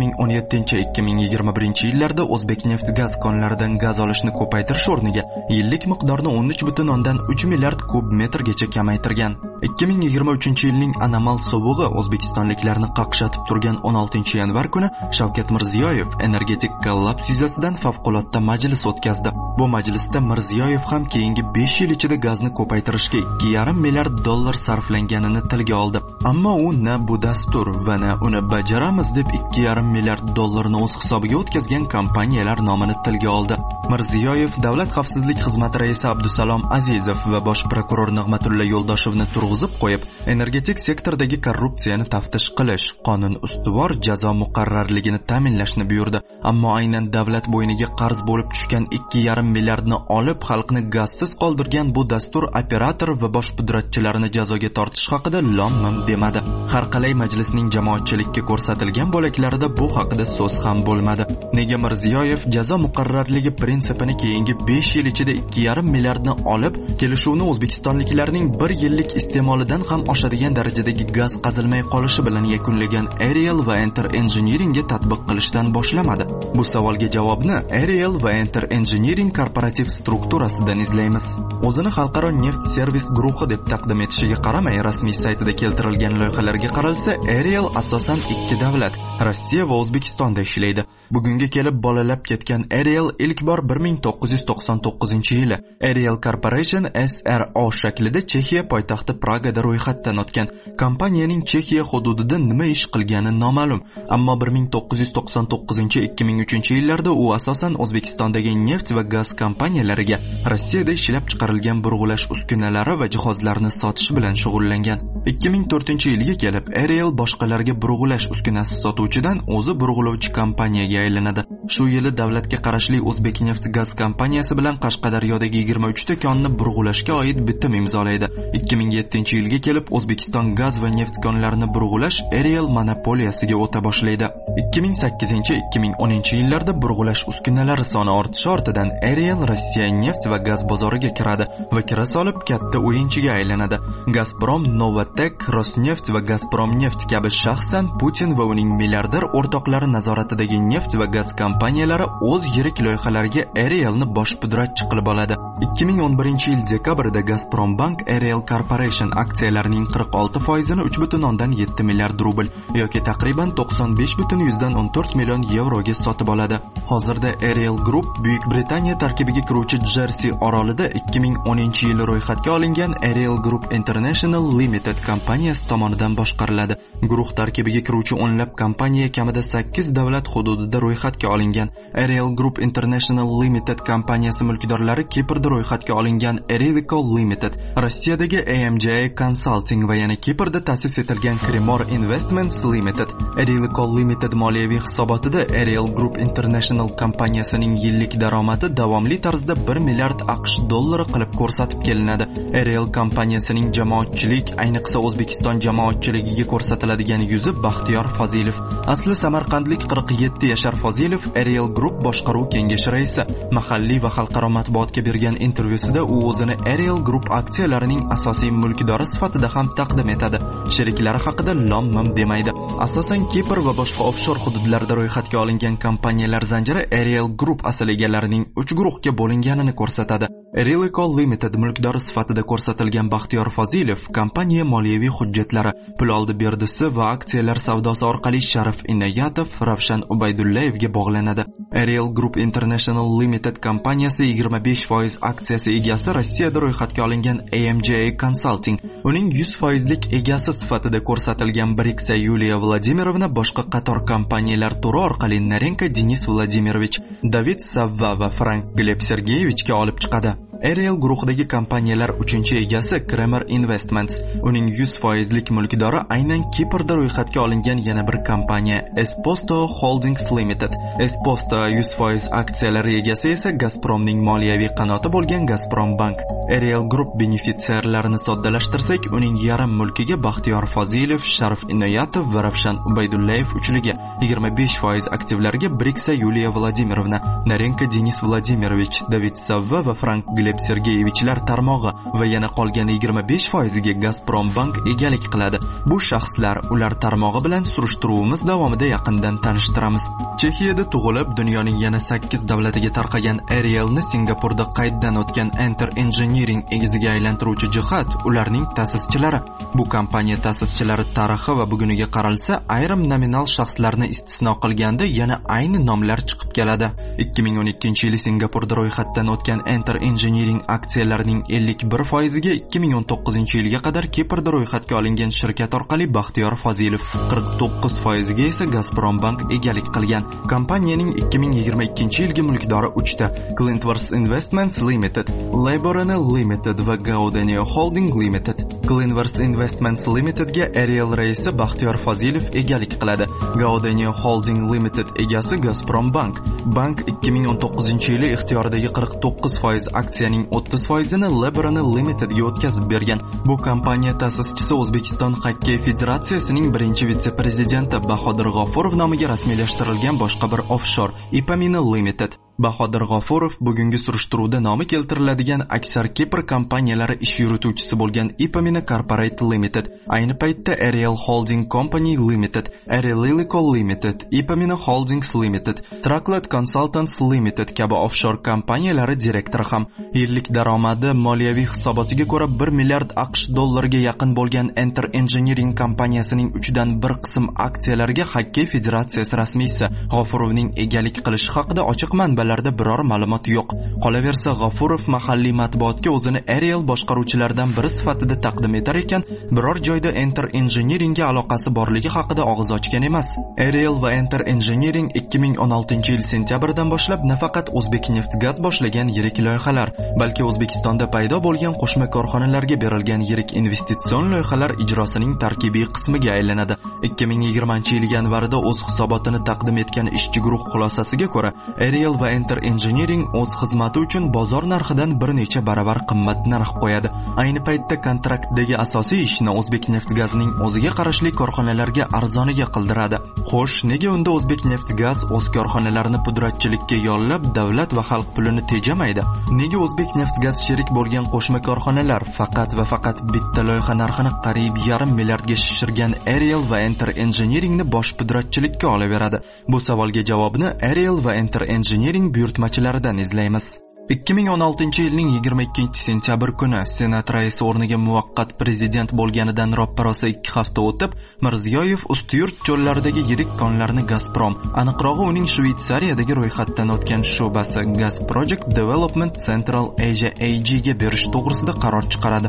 2017-2021 yillarda O'zbekneftgaz konlaridan gaz olishni ko'paytirish o'rniga yillik miqdorni 13.3 milliard kub metrgacha kamaytirgan. 2023 yilning anomal sovug'i O'zbekistonliklarni qaqshatib turgan 16 yanvar kuni Shavkat Mirziyoyev energetik kollaps yuzasidan favqulodda majlis o'tkazdi. Bu majlisda Mirziyoyev ham keyingi 5 yil ichida gazni ko'paytirishga 2,5 milliard dollar sarflanganini tilga oldi. Ammo u na bu dastur va na uni bajaramiz deb 2,5 milliard dollarni o'z hisobiga o'tkazgan kompaniyalar nomini tilga oldi. Mirziyoyev Davlat xavfsizlik xizmati raisi Abdusalom Azizov va bosh prokuror Nig'matulla Yo'ldoshevni turg'izib qo'yib, energetik sektordagi korrupsiyani taftish qilish, qonun ustuvor jazo muqarrarligini ta'minlashni buyurdi. Ammo aynan davlat bo'yniga qarz bo'lib tushgan 2,5 milliardni olib xalqni gazsiz qoldirgan bu dastur operator va bosh pudratchilarini jazoga tortish haqida lom-mim demadi. Har qalay majlisning jamoatchilikka ko'rsatilgan bo'laklarida bu haqida so'z ham bo'lmadi. Nega Mirziyoyev jazo muqarrarligi prinsipini keyingi 5 yil ichida 2,5 milliardni olib, kelishuvni o'zbekistonliklarning 1 yillik iste'molidan ham oshadigan darajadagi gaz qazilmay qolishi bilan yakunlagan Ariel va Enter Engineeringga tatbiq qilishdan boshlamadi? Bu savolga javobni Ariel va Enter Engineering korporativ strukturasidan izlaymiz. O'zini xalqaro neft servis guruhi deb taqdim etishiga qaramay, rasmiy saytida keltirilgan loyihalarga qaralsa, Ariel asosan ikki davlat, Rossiya va O'zbekistonda ishlaydi. Bugunga kelib bolalab ketgan Ariel ilk bor 1999-yili Ariel Corporation SRO shaklida Chexiya poytaxti Pragada ro'yxatdan o'tgan. Kompaniyaning Chexiya hududida nima ish qilgani noma'lum, ammo 1999-2003-yillarda u asosan O'zbekistondagi neft va gaz kompaniyalariga Rossiyada ishlab chiqarilgan burg'ulash uskunalari va jihozlarini sotish bilan shug'ullangan. 2004-yilga kelib Ariel boshqalarga burg'ulash uskunasi sotuvchidan o'zi burg'ulovchi kompaniyaga aylanadi. Shu yili davlatga qarashli O'zbek neft gaz kompaniyasi bilan Qashqadaryodagi 23 ta konni burg'ulashga oid bitim imzolaydi. 2007-yilga kelib O'zbekiston gaz va neft konlarini burg'ulash Ariel monopoliyasiga o'ta boshlaydi. 2008-2010-yillarda burg'ulash uskunalari soni ortishi ortidan Ariel Rossiya neft va gaz bozoriga kiradi va kira solib katta o'yinchiga aylanadi. Gazprom, Novatek, Rosneft va Gazprom neft kabi shaxsan Putin va uning milliarder o'rtoqlari nazoratidagi neft va gaz kompaniyalari o'z yirik loyihalariga Arielni bosh pudratchi qilib oladi. 2011-yil dekabrda Gazprom Bank Ariel Corporation aksiyalarining 46%ni 3,7 milliard rubl yoki taqriban 95,14 million yevroga sotib oladi. Hozirda Ariel Group Buyuk Britaniya tarkibiga kiruvchi Jersey orolida 2010-yil ro'yxatga olingan Ariel Group International Limited kompaniyasi tomonidan boshqariladi. Guruh tarkibiga kiruvchi o'nlab kompaniya kamida 8 davlat hududida ro'yxatga olingan. Ariel Group International Limited kompaniyasi mulkdorlari Kiprda ro'yxatga olingan Arielico Limited, Rossiyadagi AMJA Consulting va yana Kiprda ta'sis etilgan Cremor Investments Limited. Arielico Limited moliyaviy hisobotida Ariel Group International kompaniyasining yillik daromadi davomli tarzda 1 milliard AQSh dollari qilib ko'rsatib kelinadi. Ariel kompaniyasining jamoatchilik, ayniqsa O'zbekiston jamoatchiligiga ko'rsatiladigan yuzi Baxtiyor Fozilov. Asli samarqandlik 47 yashar Fozilov Ariel Group boshqaruv kengashi raisi. Mahalliy va xalqaro matbuotga bergan intervyusida u o'zini Ariel Group aksiyalarining asosiy mulkdori sifatida ham taqdim etadi. Sheriklari haqida lom-mim demaydi. Asosan Kipr va boshqa offshore hududlarda ro'yxatga olingan kompaniyalar zanjiri Ariel Group asl egalarining 3 guruhga bo'linganini ko'rsatadi. Arielico Limited mulkdori sifatida ko'rsatilgan Baxtiyor Fozilov kompaniya moliyaviy hujjatlari, pul oldi berdisi va aksiyalar savdosi orqali Sharif Inoyatov, Ravshan Ubaydullayevga bog'lanadi. Ariel Group International Limited kompaniyasi 25% aksiyasi egasi Rossiyada ro'yxatga olingan AMJA Consulting, uning 100%lik egasi sifatida ko'rsatilgan Briksa Yuliya Vladimirovna boshqa qator kompaniyalar turi orqali Narenko Denis Vladimirovich, David Savva va Frank Gleb Sergeyevichga olib chiqadi. Ariel guruhidagi kompaniyalar 3-egasi Cremor Investments, uning 100%lik mulkdori aynan Kiprda ro'yxatga olingan yana bir kompaniya Esposto Holdings Limited. Esposto 100% aksiyalari egasi esa Gazpromning moliyaviy qanoti bo'lgan Gazprom Bank. Ariel Group benefitsiarlarini soddalashtirsak, uning yarim mulkiga Baxtiyor Fozilov, Sharif Inoyatov va Ravshan Ubaydullayev uchligiga, 25% aktivlariga Briksa Yuliya Vladimirovna, Narenko Denis Vladimirovich, David Savva va Frank Gleb Sergeyevichlar tarmog'i va yana qolgan 25%ga Gazprom Bank egalik qiladi. Bu shaxslar ular tarmog'i bilan surishtiruvimiz davomida yaqindan tanishtiramiz. Chexiyada tug'ilib, dunyoning yana 8 davlatiga tarqagan Arielni Singapurda qayddan o'tgan Enter Engineering egiziga aylantiruvchi jihat ularning ta'sischilari. Bu kompaniya ta'sischilari tarixi va buguniga qaralsa, ayrim nominal shaxslarni istisno qilganda yana ayni nomlar chiqib keladi. 2012-yili Singapurda ro'yxatdan o'tgan Enter Engineering aksiyalarining 51%ga 2019-yilga qadar Kiprda ro'yxatga olingan shirkat orqali Baxtiyor Fozilov, 49%ga esa Gazprom Bank egalik qilgan. Kompaniyaning 2022-yilgi mulkdori 3 ta: Clintworth Investments Limited, Laborane Limited va Gaudenio Holding Limited. Glenverse Investments Limitedga Ariel raisi Baxtiyor Fozilov egalik qiladi. Gaudenio Holding Limited egasi Gazprom Bank. Bank 2019-yili ixtiyoridagi 49% aksiyaning 30%ni Lebron Limitedga o'tkazib bergan. Bu kompaniya ta'sischisi O'zbekiston Xokkey Federatsiyasining birinchi vitse-prezidenti Bahodir G'ofurov nomiga rasmiylashtirilgan boshqa bir offshore Ipamina Limited. Bahodir G'ofurov bugungi surishtiruvda nomi keltiriladigan aksar Kipr kompaniyalari ish yurituvchisi bo'lgan Ipamina Corporate Limited, ayni paytda Ariel Holding Company Limited, Arielico Limited, Ipamina Holdings Limited, Trucklet Consultants Limited kabi offshore kompaniyalari direktori ham. Yillik daromadi moliyaviy hisobotiga ko'ra 1 milliard AQSh dollariga yaqin bo'lgan Enter Engineering kompaniyasining 1/3 qism aksiyalariga Xokkey Federatsiyasi rasmiysi G'ofurovning egalik qilishi haqida ochiq manbalarda biror ma'lumot yo'q. Qolaversa, G'ofurov mahalliy matbuotga o'zini Ariel boshqaruvchilaridan biri sifatida taqdim etar ekan, biror joyda Enter Engineeringga aloqasi borligi haqida og'iz ochgan emas. Ariel va Enter Engineering 2016-yil sentyabrdan boshlab nafaqat O'zbekneftgaz boshlagan yirik loyihalar, balki O'zbekistonda paydo bo'lgan qo'shma korxonalarga berilgan yirik investitsion loyihalar ijrosining tarkibiy qismiga aylanadi. 2020-yil yanvarida o'z hisobotini taqdim etgan ishchi guruh xulosasiga ko'ra, Ariel va Enter Engineering o'z xizmati uchun bozor narxidan bir necha baravar qimmat narx qo'yadi. Ayni paytda kontraktdagi asosiy ishni O'zbekneftgazning o'ziga qarashli korxonalarga arzoniga qildiradi. Xo'sh, nega unda O'zbekneftgaz o'z korxonalarini pudratchilikka yollab, davlat va xalq pulini tejamaydi? Nega O'zbekneftgaz sherik bo'lgan qo'shma korxonalar faqat va faqat bitta loyiha narxini qariyb 1,5 milliardga shishirgan Ariel va Enter Engineeringni bosh pudratchilikka olaveradi? Bu savolga javobni Ariel va Enter Engineering buyurtmachilaridan izlaymiz. 2016-yilning 22-sentyabr kuni Senat raisi o'rniga muvaqqat prezident bo'lganidan roppa-rosa 2 hafta o'tib, Mirziyoyev Ustiyurt cho'llaridagi yirik konlarni Gazprom, aniqrog'i uning Shveysariyadagi ro'yxatdan o'tgan sho'basi Gas Project Development Central Asia AG ga berish to'g'risida qaror chiqaradi.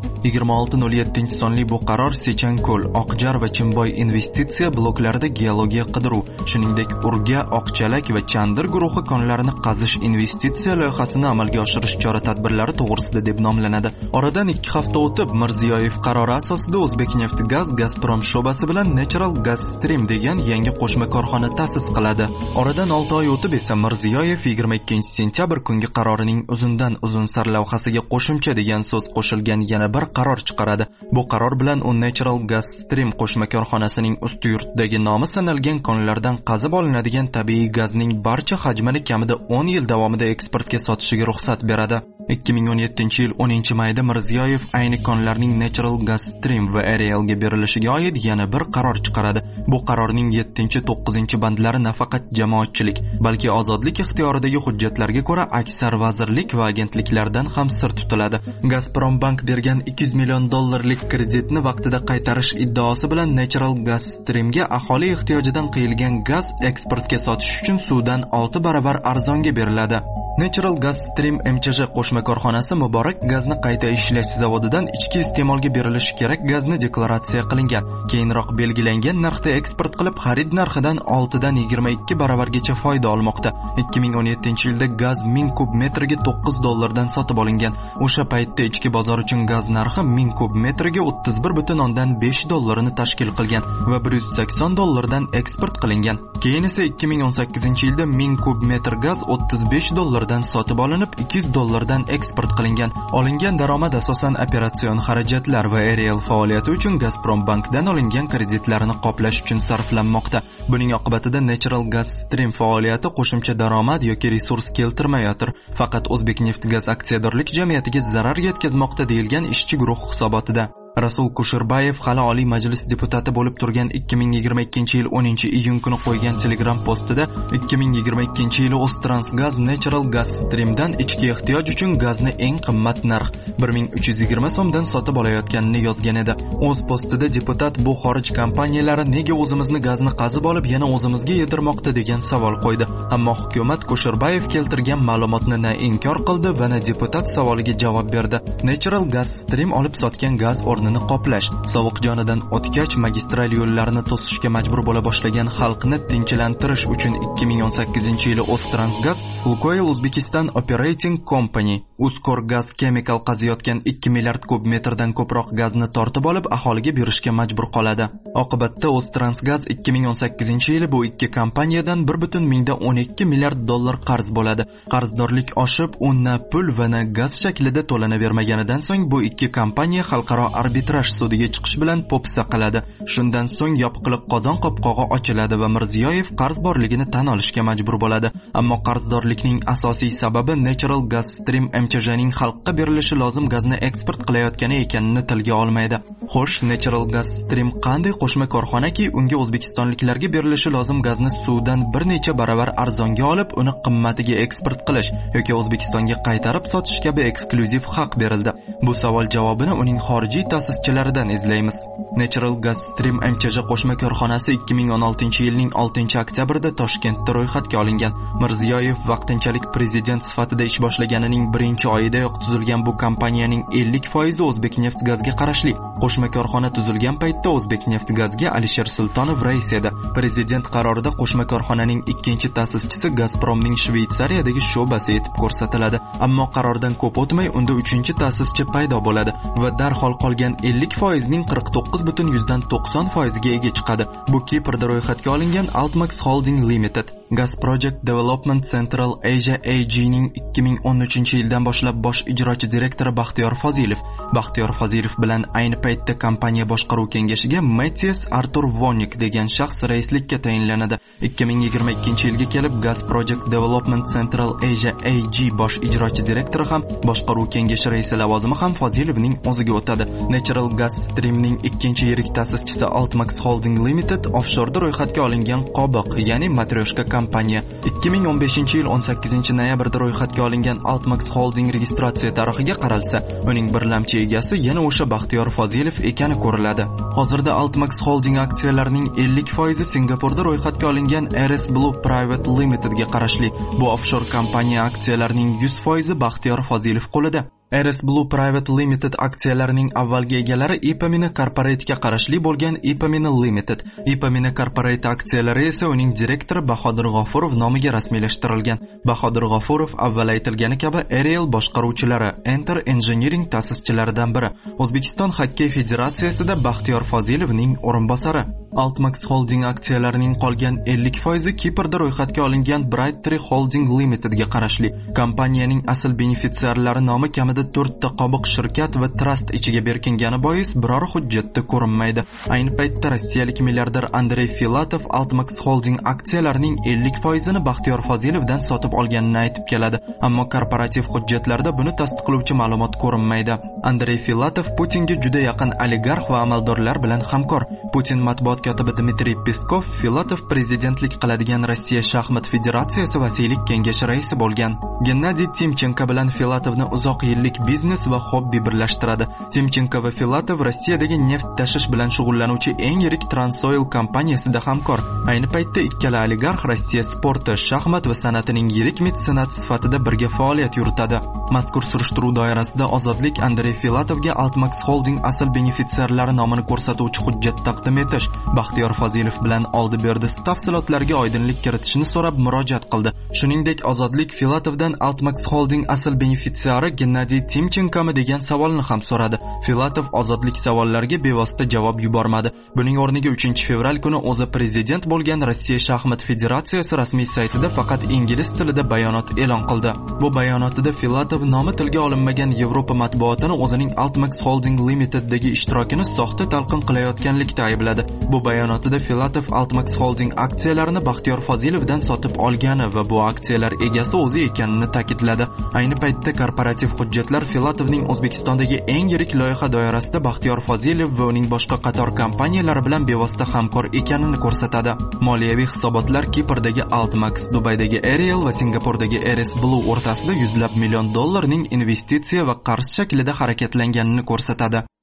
26.07 bu qaror Sechanko'l, Oqjar va Chimboy investitsiya bloklarida geologiya qidiruv, shuningdek Urga, Oqchalak va Chandir guruhi konlarini qazish investitsiya loyihasini amalga oshirish chora-tadbirlari to'g'risida deb nomlanadi. Oradan 2 hafta o'tib, Mirziyoyev qarori asosida O'zbekneftgaz Gazprom sho'basi bilan Natural Gas Stream degan yangi qo'shma korxona ta'sis qiladi. Oradan 6 oy o'tib esa Mirziyoyev 22-sentyabr kungi qarorining uzundan uzun sarlavhasiga qo'shimcha degan so'z qo'shilgan yana bir qaror chiqaradi. Bu qaror bilan u Natural Gas Stream qo'shma korxonasining Ustiyurtdagi nomi sanalgan konlardan qazib olinadigan tabiiy gazning barcha hajmini kamida 10 yil davomida eksportga sotishiga ruxsat beradi. 2017-yil 10-mayda Mirziyoyev ayni konlarning Natural Gas Stream va Arielga berilishiga oid yana bir qaror chiqaradi. Bu qarorning 7-9 bandlari nafaqat jamoatchilik, balki ozodlik ixtiyoridagi hujjatlarga ko'ra aksar vazirlik va agentliklardan ham sir tutiladi. Gazprom Bank bergan 200 million dollarlik kreditni vaqtida qaytarish iddaosi bilan Natural Gas Streamga aholi ehtiyojidan qiyilgan gaz eksportga sotish uchun suvdan 6 baravar arzonga beriladi. Natural Gas Stream MChJ qo'shma korxonasi Muborak gazni qayta ishlash zavodidan ichki iste'molga berilishi kerak gazni deklaratsiya qilingan. Keyinroq belgilangan narxda eksport qilib, xarid narxidan 6 dan 22 baravargacha foyda olmoqda. 2017-yilda gaz 1000 kub metriga 9 dollardan sotib olingan. O'sha paytda ichki bozor uchun gaz narxi 1000 kub metriga 31.5 dollarini tashkil qilgan va 180 dollardan eksport qilingan. Keyin esa 2018-yilda 1000 kub metr gaz 35 dollar sotib olinib 200 dollardan eksport qilingan. Olingan daromad asosan operatsion xarajatlar va Ariel faoliyati uchun Gazprom bankdan olingan kreditlarni qoplash uchun sarflanmoqda. Buning oqibatida Natural Gas Stream faoliyati qo'shimcha daromad yoki resurs keltirmayotir. Faqat O'zbekneftgaz aksiyadorlik jamiyatiga zarar yetkazmoqda deyilgan ishchi guruh hisobotida. Rasul Kushirbayev hali Oliy Majlis deputati bo'lib turgan 2022-yil 10-iyun kuni qo'ygan Telegram postida 2022-yili O'ztransgaz Natural Gas Streamdan ichki ehtiyoj uchun gazni eng qimmat narx 1320 so'mdan sotib olayotganini yozgan edi. O'z postida deputat bu xorij kompaniyalari nega o'zimizni gazni qazib olib yana o'zimizga yedirmoqda degan savol qo'ydi. Ammo hukumat Kushirbayev keltirgan ma'lumotni na inkor qildi va na deputat savoliga javob berdi. Natural Gas Stream olib sotgan gaz o'rnini qoplash, sovuq jonidan o'tgach magistral yo'llarni to'sishga majbur bo'la boshlagan xalqni tinchlantirish uchun 2018-yili O'ztransgaz Lukoil Uzbekistan Operating Company Uzkor Gaz Chemical qaziyotgan 2 milliard kub metrdan ko'proq gazni tortib olib aholiga berishga majbur qoladi. Oqibatda O'ztransgaz 2018-yili bu ikki kompaniyadan 1,12 milliard dollar qarz bo'ladi. Qarzdorlik oshib, uni pul va na gaz shaklida to'lanavermaganidan so'ng bu ikki kompaniya xalqaro arbitraj sudiga chiqish bilan po'pisa qiladi. Shundan so'ng yopiqliq qozon qopqog'i ochiladi va Mirziyoyev qarz borligini tan olishga majbur bo'ladi. Ammo qarzdorlikning asosiy sababi Natural Gas Stream MCJning xalqqa berilishi lozim gazni eksport qilayotgani ekanini tilga olmaydi. Xo'sh, Natural Gas Stream qanday qo'shma korxonaki unga o'zbekistonliklarga berilishi lozim gazni suvdan bir necha baravar arzonga olib, uni qimmatiga eksport qilish yoki O'zbekistonga qaytarib sotish kabi eksklyuziv haq berildi? Bu savol javobini uning xorijiy ta'sischilaridan izlaymiz. Natural Gas Stream MCJ qo'shma korxonasi 2016-yilning 6-oktyabrida Toshkentda ro'yxatga olingan. Mirziyoyev vaqtinchalik prezident sifatida ish boshlaganining 1-oyidayoq tuzilgan bu kompaniyaning 50% O'zbekneftgazga qarashli. Qo'shma korxona tuzilgan paytda O'zbekneftgazga Alisher Sultonov rais edi. Prezident qarorida qo'shma korxonaning ikkinchi ta'sischisi Gazpromning Shveysariyadagi sho'basi etib ko'rsatiladi. Ammo qarordan ko'p o'tmay unda 3-ta'sischi paydo bo'ladi va darhol qolgan 50% ning 49,90% ga ega chiqadi. Bu Kiprda ro'yxatga olingan Altmax Holding Limited. Gas Project Development Central Asia AG ning 2013-yildan boshlab bosh ijrochi direktori Baxtiyor Fozilov bilan ayni paytda kompaniya boshqaruv kengashiga Matthias Artur Vonnik degan shaxs raislikka tayinlanadi. 2022-yilga kelib Gas Project Development Central Asia AG bosh ijrochi direktori ham boshqaruv kengashi raisi lavozimi ham Fozilovning o'ziga o'tadi. Natural Gas Streamning ikkinchi yirik ta'sischisi Altmax Holding Limited offshorda ro'yxatga olingan qobiq, ya'ni matryoshka kompaniya. 2015-yil 18-noyabrda ro'yxatga olingan Altmax Holding registratsiya tarixiga qaralsa, uning birlamchi egasi yana o'sha Baxtiyor Fozilov ekani ko'riladi. Hozirda Altmax Holding aksiyalarining 50% Singapurda ro'yxatga olingan RS Blue Private Limitedga qarashli. Bu offshore kompaniya aksiyalarining 100% Baxtiyor Fozilov qo'lida. RS Blue Private Limited aksiyalarining avvalgi egalari Ipamina Corporate'ga qarashli bo'lgan Ipamina Limited. Ipamina Corporate aksiyalari esa uning direktori Bahodir G'ofurov nomiga rasmiylashtirilgan. Bahodir G'ofurov avval aytilgani kabi Ariel boshqaruvchilari, Enter Engineering ta'sischilaridan biri. O'zbekiston Xokkey Federatsiyasida Baxtiyor Fozilovning o'rinbosari. Altmax Holding aksiyalarining qolgan 50% Kiprda ro'yxatga olingan Brightree Holding Limitedga qarashli. Kompaniyaning asl benefitsiarlari nomi kamida 4 ta qobiq shirkat va trust ichiga berkingani bois biror hujjatda ko'rinmaydi. Ayni paytda rossiyalik milliarder Andrey Filatov Altmax Holding aksiyalarining 50%ni Baxtiyor Fozilovdan sotib olganini aytib keladi. Ammo korporativ hujjatlarda buni tasdiqlovchi ma'lumot ko'rinmaydi. Andrey Filatov Putinga juda yaqin oligarx va amaldorlar bilan hamkor. Putin matbuot kotibi Dmitriy Peskov Filatov prezidentlik qiladigan Rossiya shaxmat federatsiyasi vasiylik kengashi raisi bo'lgan. Gennadiy Timchenko bilan Filatovni uzoq yillik biznes va hobbi birlashtiradi. Timchenko va Filatov Rossiyadagi neft tashish bilan shug'ullanuvchi eng yirik Transoil kompaniyasida hamkor. Ayni paytda ikkala oligarx Rossiya sporti, shaxmat va san'atining yirik metsenat sifatida birga faoliyat yuritadi. Mazkur surishtiruv doirasida Ozodlik Andrey Filatovga Altmax Holding asl benefitsiarlari nomini ko'rsatuvchi hujjat taqdim etish, Baxtiyor Fozilov bilan oldi berdi tafsilotlarga oydinlik kiritishni so'rab murojaat qildi. Shuningdek, Ozodlik Filatovdan Altmax Holding asl benefitsiari Gennadiy Timchenkomi degan savolni ham so'radi. Filatov Ozodlik savollariga bevosita javob yubormadi. Buning o'rniga 3-fevral kuni o'zi prezident bo'lgan Rossiya shaxmat federatsiyasi rasmiy saytida faqat ingliz tilida bayonot e'lon qildi. Bu bayonotida Filatov nomi tilga olinmagan Yevropa matbuotini o'zining Altmax Holding Limited'dagi ishtirokini soxta talqin qilayotganlikda aybladi. Bu bayonotida Filatov Altmax Holding aksiyalarini Baxtiyor Fozilovdan sotib olgani va bu aksiyalar egasi o'zi ekanini ta'kidladi. Ayni paytda korporativ hujjatlar Filatovning O'zbekistondagi eng yirik loyiha doirasida Baxtiyor Fozilov va uning boshqa qator kompaniyalari bilan bevosita hamkor ekanini ko'rsatadi. Moliyaviy hisobotlar Kiprdagi Altmax, Dubaydagi Ariel va Singapurdagi RS Blue o'rtasida $100 million investitsiya va qarz shaklida harakatlanganini ko'rsatadi.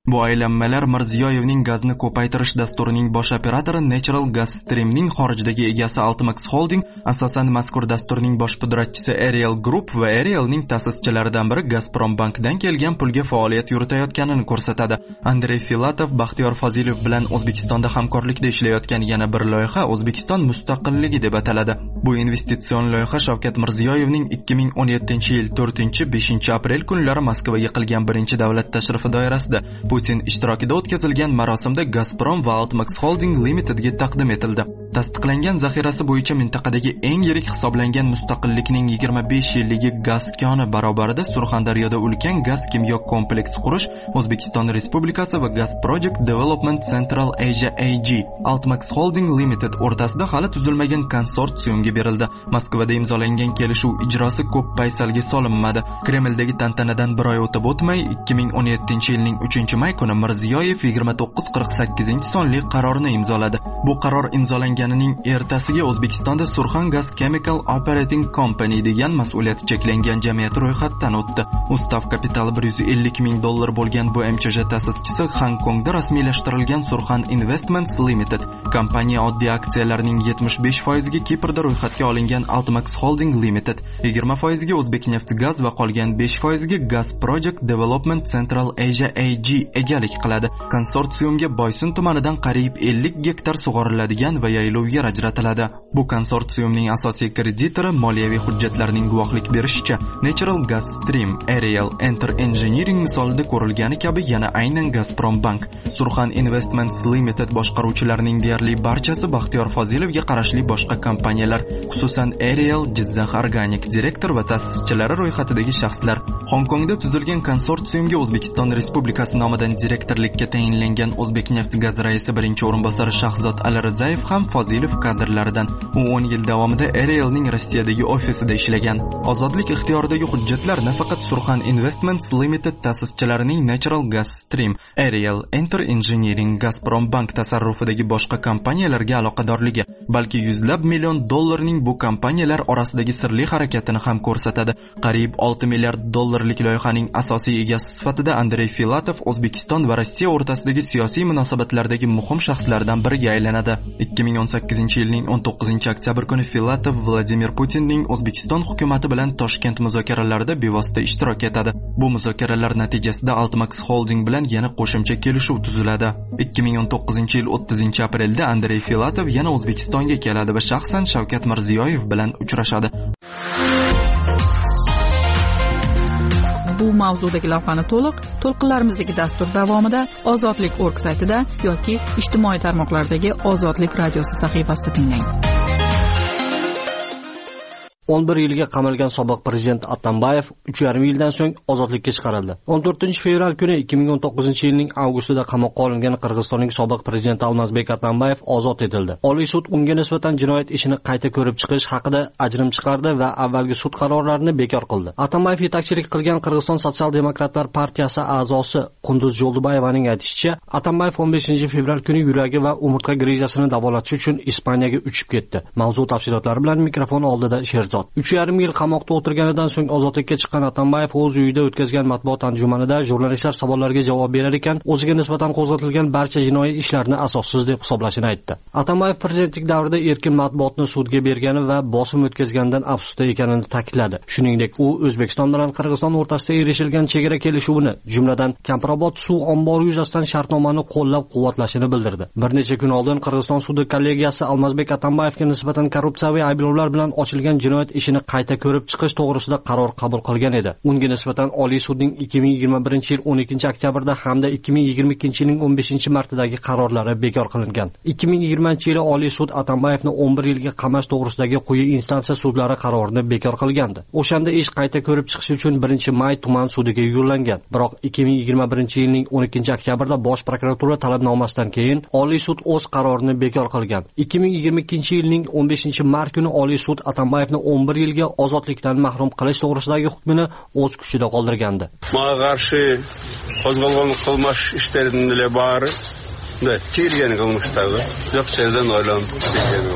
Bu aylanmalar Mirziyoyevning gazni ko'paytirish dasturining bosh operatori Natural Gas Streamning xorijdagi egasi Altmax Holding, asosan mazkur dasturning bosh pudratchisi Ariel Group va Arielning ta'sischilaridan biri Gazprom bankdan kelgan pulga faoliyat yuritayotganini ko'rsatadi. Andrey Filatov Baxtiyor Fazilov bilan O'zbekistonda hamkorlikda ishlayotgan yana bir loyiha O'zbekiston mustaqilligi deb ataladi. Bu investitsion loyiha Shavkat Mirziyoyevning 2017-yil 4-5 aprel kunlari Moskvaga qilgan birinchi davlat tashrifi doirasida Putin ishtirokida o'tkazilgan marosimda Gazprom va Altmax Holding Limitedga taqdim etildi. Tasdiqlangan zaxirasi bo'yicha mintaqadagi eng yirik hisoblangan mustaqillikning 25 yilligi gaz koni barobarida Surxondaryoda ulkan gaz kimyo kompleksi qurish O'zbekiston Respublikasi va Gas Project Development Central Asia AG Altmax Holding Limited o'rtasida hali tuzilmagan konsorsiumga berildi. Moskvada imzolangan kelishuv ijrosi ko'p paysalga solinmadi. Kremldagi tantanadan bir oy o'tib o'tmay 2017-yilning 3-may kuni Mirziyoyev 2948-sonli qarorini imzoladi. Bu qaror imzolanganining ertasiga O'zbekistonda Surxon Gas Chemical Operating Company degan mas'uliyati cheklangan jamiyat ro'yxatdan o'tdi. Ustav kapitali $150,000 bo'lgan bu MChJ ta'sischisi Hongkongda rasmiylashtirilgan Surxon Investments Limited kompaniya oddiy aksiyalarining 75%ga Kiprda ro'yxatga olingan Altmax Holding Limited, 20%ga O'zbekneftgaz va qolgan 5%ga Gas Project Development Central Asia AG egalik qiladi. Konsorsiumga Boysun tumanidan qariyb 50 gektar sug'oriladigan va yaylov yer ajratiladi. Bu konsorsiumning asosiy kreditori moliyaviy hujjatlarning guvohlik berishicha Natural Gas Stream, Ariel, Enter Engineering misolida ko'rilgani kabi yana aynan Gazprom Bank, Surxon Investments Limited boshqaruvchilarining deyarli barchasi Baxtiyor Fozilovga qarashli boshqa kompaniyalar, xususan Ariel, Jizzax Organic direktor va ta'sischilari ro'yxatidagi shaxslar. Hongkongda tuzilgan konsorsiumga O'zbekiston Respublikasi nomidan direktorlikka tayinlangan O'zbekneftgaz raisi birinchi o'rinbosari Shahzod Alirizayev ham Fozilov kadrlaridan. U 10 yil davomida Arielning Rossiyadagi ofisida ishlagan. Ozodlik ixtiyoridagi hujjatlar nafaqat Surxon Investments Limited ta'sischilarining Natural Gas Stream, Ariel, Enter Engineering, Gazprom Bank tasarrufidagi boshqa kompaniyalarga aloqadorligi, balki $100 million bu kompaniyalar orasidagi sirli harakatini ham ko'rsatadi. Qariyb $6 milliard loyihaning asosiy egasi sifatida Andrey Filatov O'zbekiston va Rossiya o'rtasidagi siyosiy munosabatlardagi muhim shaxslardan biriga aylanadi. 2018-yilning 19-oktyabr kuni Filatov Vladimir Putinning O'zbekiston hukumatı bilan Toshkent muzokaralarida bevosita ishtirok etadi. Bu muzokaralar natijasida Altmax Holding bilan yana qo'shimcha kelishuv tuziladi. 2019-yil 30-aprelda Andrey Filatov yana O'zbekistonga keladi va shaxsan Shavkat Mirziyoyev bilan uchrashadi. Bu mavzudagi lavhani to'lqinlarimizdagi dastur davomida Ozodlik.org saytida yoki ijtimoiy tarmoqlardagi Ozodlik radiosi sahifasida tinglang. 11 yilga qamalgan sobiq prezident Atambayev 3,5 yildan so'ng ozodlikka chiqarildi. 14-fevral kuni 2019-yilning avgustida qamoqqa olingan Qirg'izistonning sobiq prezidenti Almazbek Atambayev ozod etildi. Oliy sud unga nisbatan jinoyat ishini qayta ko'rib chiqish haqida ajrim chiqardi va avvalgi sud qarorlarini bekor qildi. Atambayev yetakchilik qilgan Qirg'iziston Sotsial-demokratlar partiyasi a'zosi Qunduz Jo'ldubayevaning aytishicha, Atambayev 15-fevral kuni yuragi va umurtqa grizasini davolatish uchun Ispaniyaga uchib ketdi. Mavzu tafsilotlari bilan mikrofon oldida Sherzod. 3,5 yil qamoqda o'tirganidan so'ng ozodlikka chiqqan Atambayev o'z uyida o'tkazgan matbuot anjumanida jurnalistlar savollariga javob berar ekan, o'ziga nisbatan qo'zg'atilgan barcha jinoiy ishlarni asossiz deb hisoblashini aytdi. Atambayev prezidentlik davrida erkin matbuotni sudga bergani va bosim o'tkazgandan afsusda ekanini ta'kidladi. Shuningdek, u O'zbekiston bilan Qirg'iziston o'rtasida erishilgan chegara kelishuvini, jumladan Kamprobod suv ombori yuzasidan shartnomani qo'llab-quvvatlashini bildirdi. Bir necha kun oldin Qirg'iziston sudi kollegiyasi Almazbek Atambayevga nisbatan korrupsiyaviy ayblovlar bilan ochilgan jinoyat ishini qayta ko'rib chiqish to'g'risida qaror qabul qilgan edi. Unga nisbatan Oliy sudning 2021-yil 12-oktyabrda hamda 2022-yilning 15-martidagi qarorlari bekor qilingan. 2020-yil Oliy sud Atambayevni 11 yilga qamash to'g'risidagi quyi instansiya sudlari qarorini bekor qilgandi. O'shanda ish qayta ko'rib chiqish uchun 1-may tuman sudiga yo'llangan. Biroq 2021-yilning 12-oktyabrda bosh prokuratura talabnomasidan keyin Oliy sud o'z qarorini bekor qilgan. 2022-yilning 15-mart kuni Oliy sud Atambayevni 11 yilga ozodlikdan mahrum qilish to'g'risidagi hukmini o'z kuchida qoldirgandi. Menga qarshi qo'zg'algan qilmish ishlarining bari da tergan qilmishlar. Yo'q yerdan o'ylanib ketgan.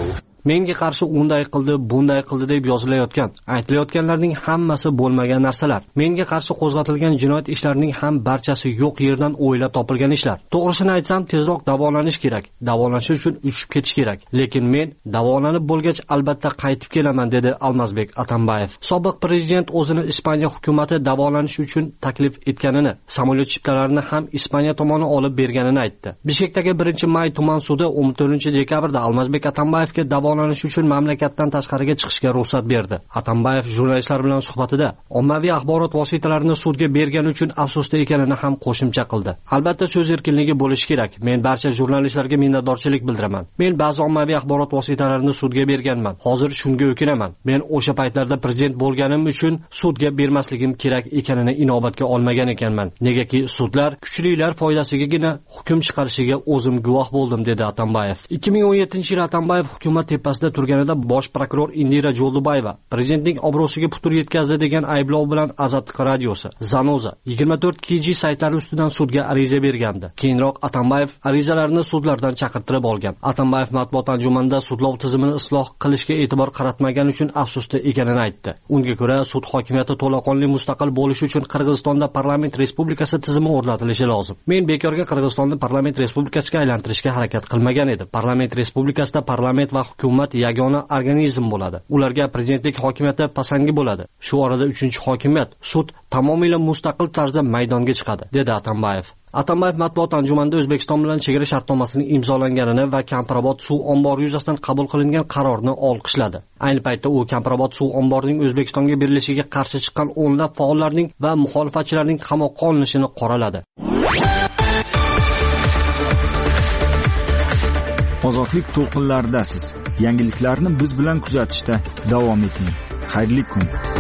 menga qarshi unday qildi, bunday qildi deb yozilayotgan, aytilayotganlarning hammasi bo'lmagan narsalar. Menga qarshi qo'zg'atilgan jinoyat ishlarining ham barchasi yo'q yerdan o'ylab topilgan ishlar. To'g'risini aytsam, tezroq davolanish kerak. Davolanish uchun uchib ketish kerak. Lekin men davolanib bo'lgach albatta qaytib kelaman, dedi Almazbek Atambayev. Sobiq prezident o'zini Ispaniya hukumati davolanish uchun taklif etganini, samolyot chiptalarini ham Ispaniya tomoni olib berganini aytdi. Bishkekdagi 1-may tuman sudi 14-dekabrda Almazbek Atambayevga davolanish uchun mamlakatdan tashqariga chiqishga ruxsat berdi. Atambayev jurnalistlar bilan suhbatida ommaviy axborot vositalarini sudga bergani uchun afsusda ekanini ham qo'shimcha qildi. Albatta so'z erkinligi bo'lishi kerak. Men barcha jurnalistlarga minnatdorchilik bildiraman. Men ba'zi ommaviy axborot vositalarini sudga berganman. Hozir shunga o'kinaman. Men o'sha paytlarda prezident bo'lganim uchun sudga bermasligim kerak ekanini inobatga olmagan ekanman. Negaki sudlar kuchlilar foydasigagina hukm chiqarishiga o'zim guvoh bo'ldim, dedi Atambayev. 2017-yil Atambayev hukumat tepasida turganida bosh prokuror Indira Joldubayeva prezidentning obro'siga putur yetkazdi degan ayblov bilan Azadlik radiosi, Zanoza 24 KG saytlari ustidan sudga ariza bergandi. Keyinroq Atambayev arizalarni sudlardan chaqirtirib olgan. Atambayev matbuot anjumanida sudlov tizimini isloh qilishga e'tibor qaratmagani uchun afsusda ekanini aytdi. Unga ko'ra, sud hokimiyati to'laqonli mustaqil bo'lishi uchun Qirg'izistonda parlament respublikasi tizimi o'rnatilishi lozim. Men bekorga Qirg'izistonni parlament respublikasiga aylantirishga harakat qilmagan edim. Parlament respublikasida parlament va hukumat yagona organizm bo'ladi. Ularga prezidentlik hokimiyati pasangi bo'ladi. Shu orada 3-hokimiyat, sud tamomila mustaqil tarzda maydonga chiqadi, dedi Atambayev. Atambayev matbuot anjumanida O'zbekiston bilan chegara shartnomasining imzolanganini va Kampirobod suv ombori yuzasidan qabul qilingan qarorni olqishladi. Ayni paytda u Kampirobod suv omborining O'zbekistonga berilishiga qarshi chiqqan o'nlab faollarning va muxolifatchilarning qamoqqa olinishini qoraladi. Ozodlik to'lqinlaridasiz. Yangiliklarni biz bilan kuzatishda davom eting. Xayrli kun.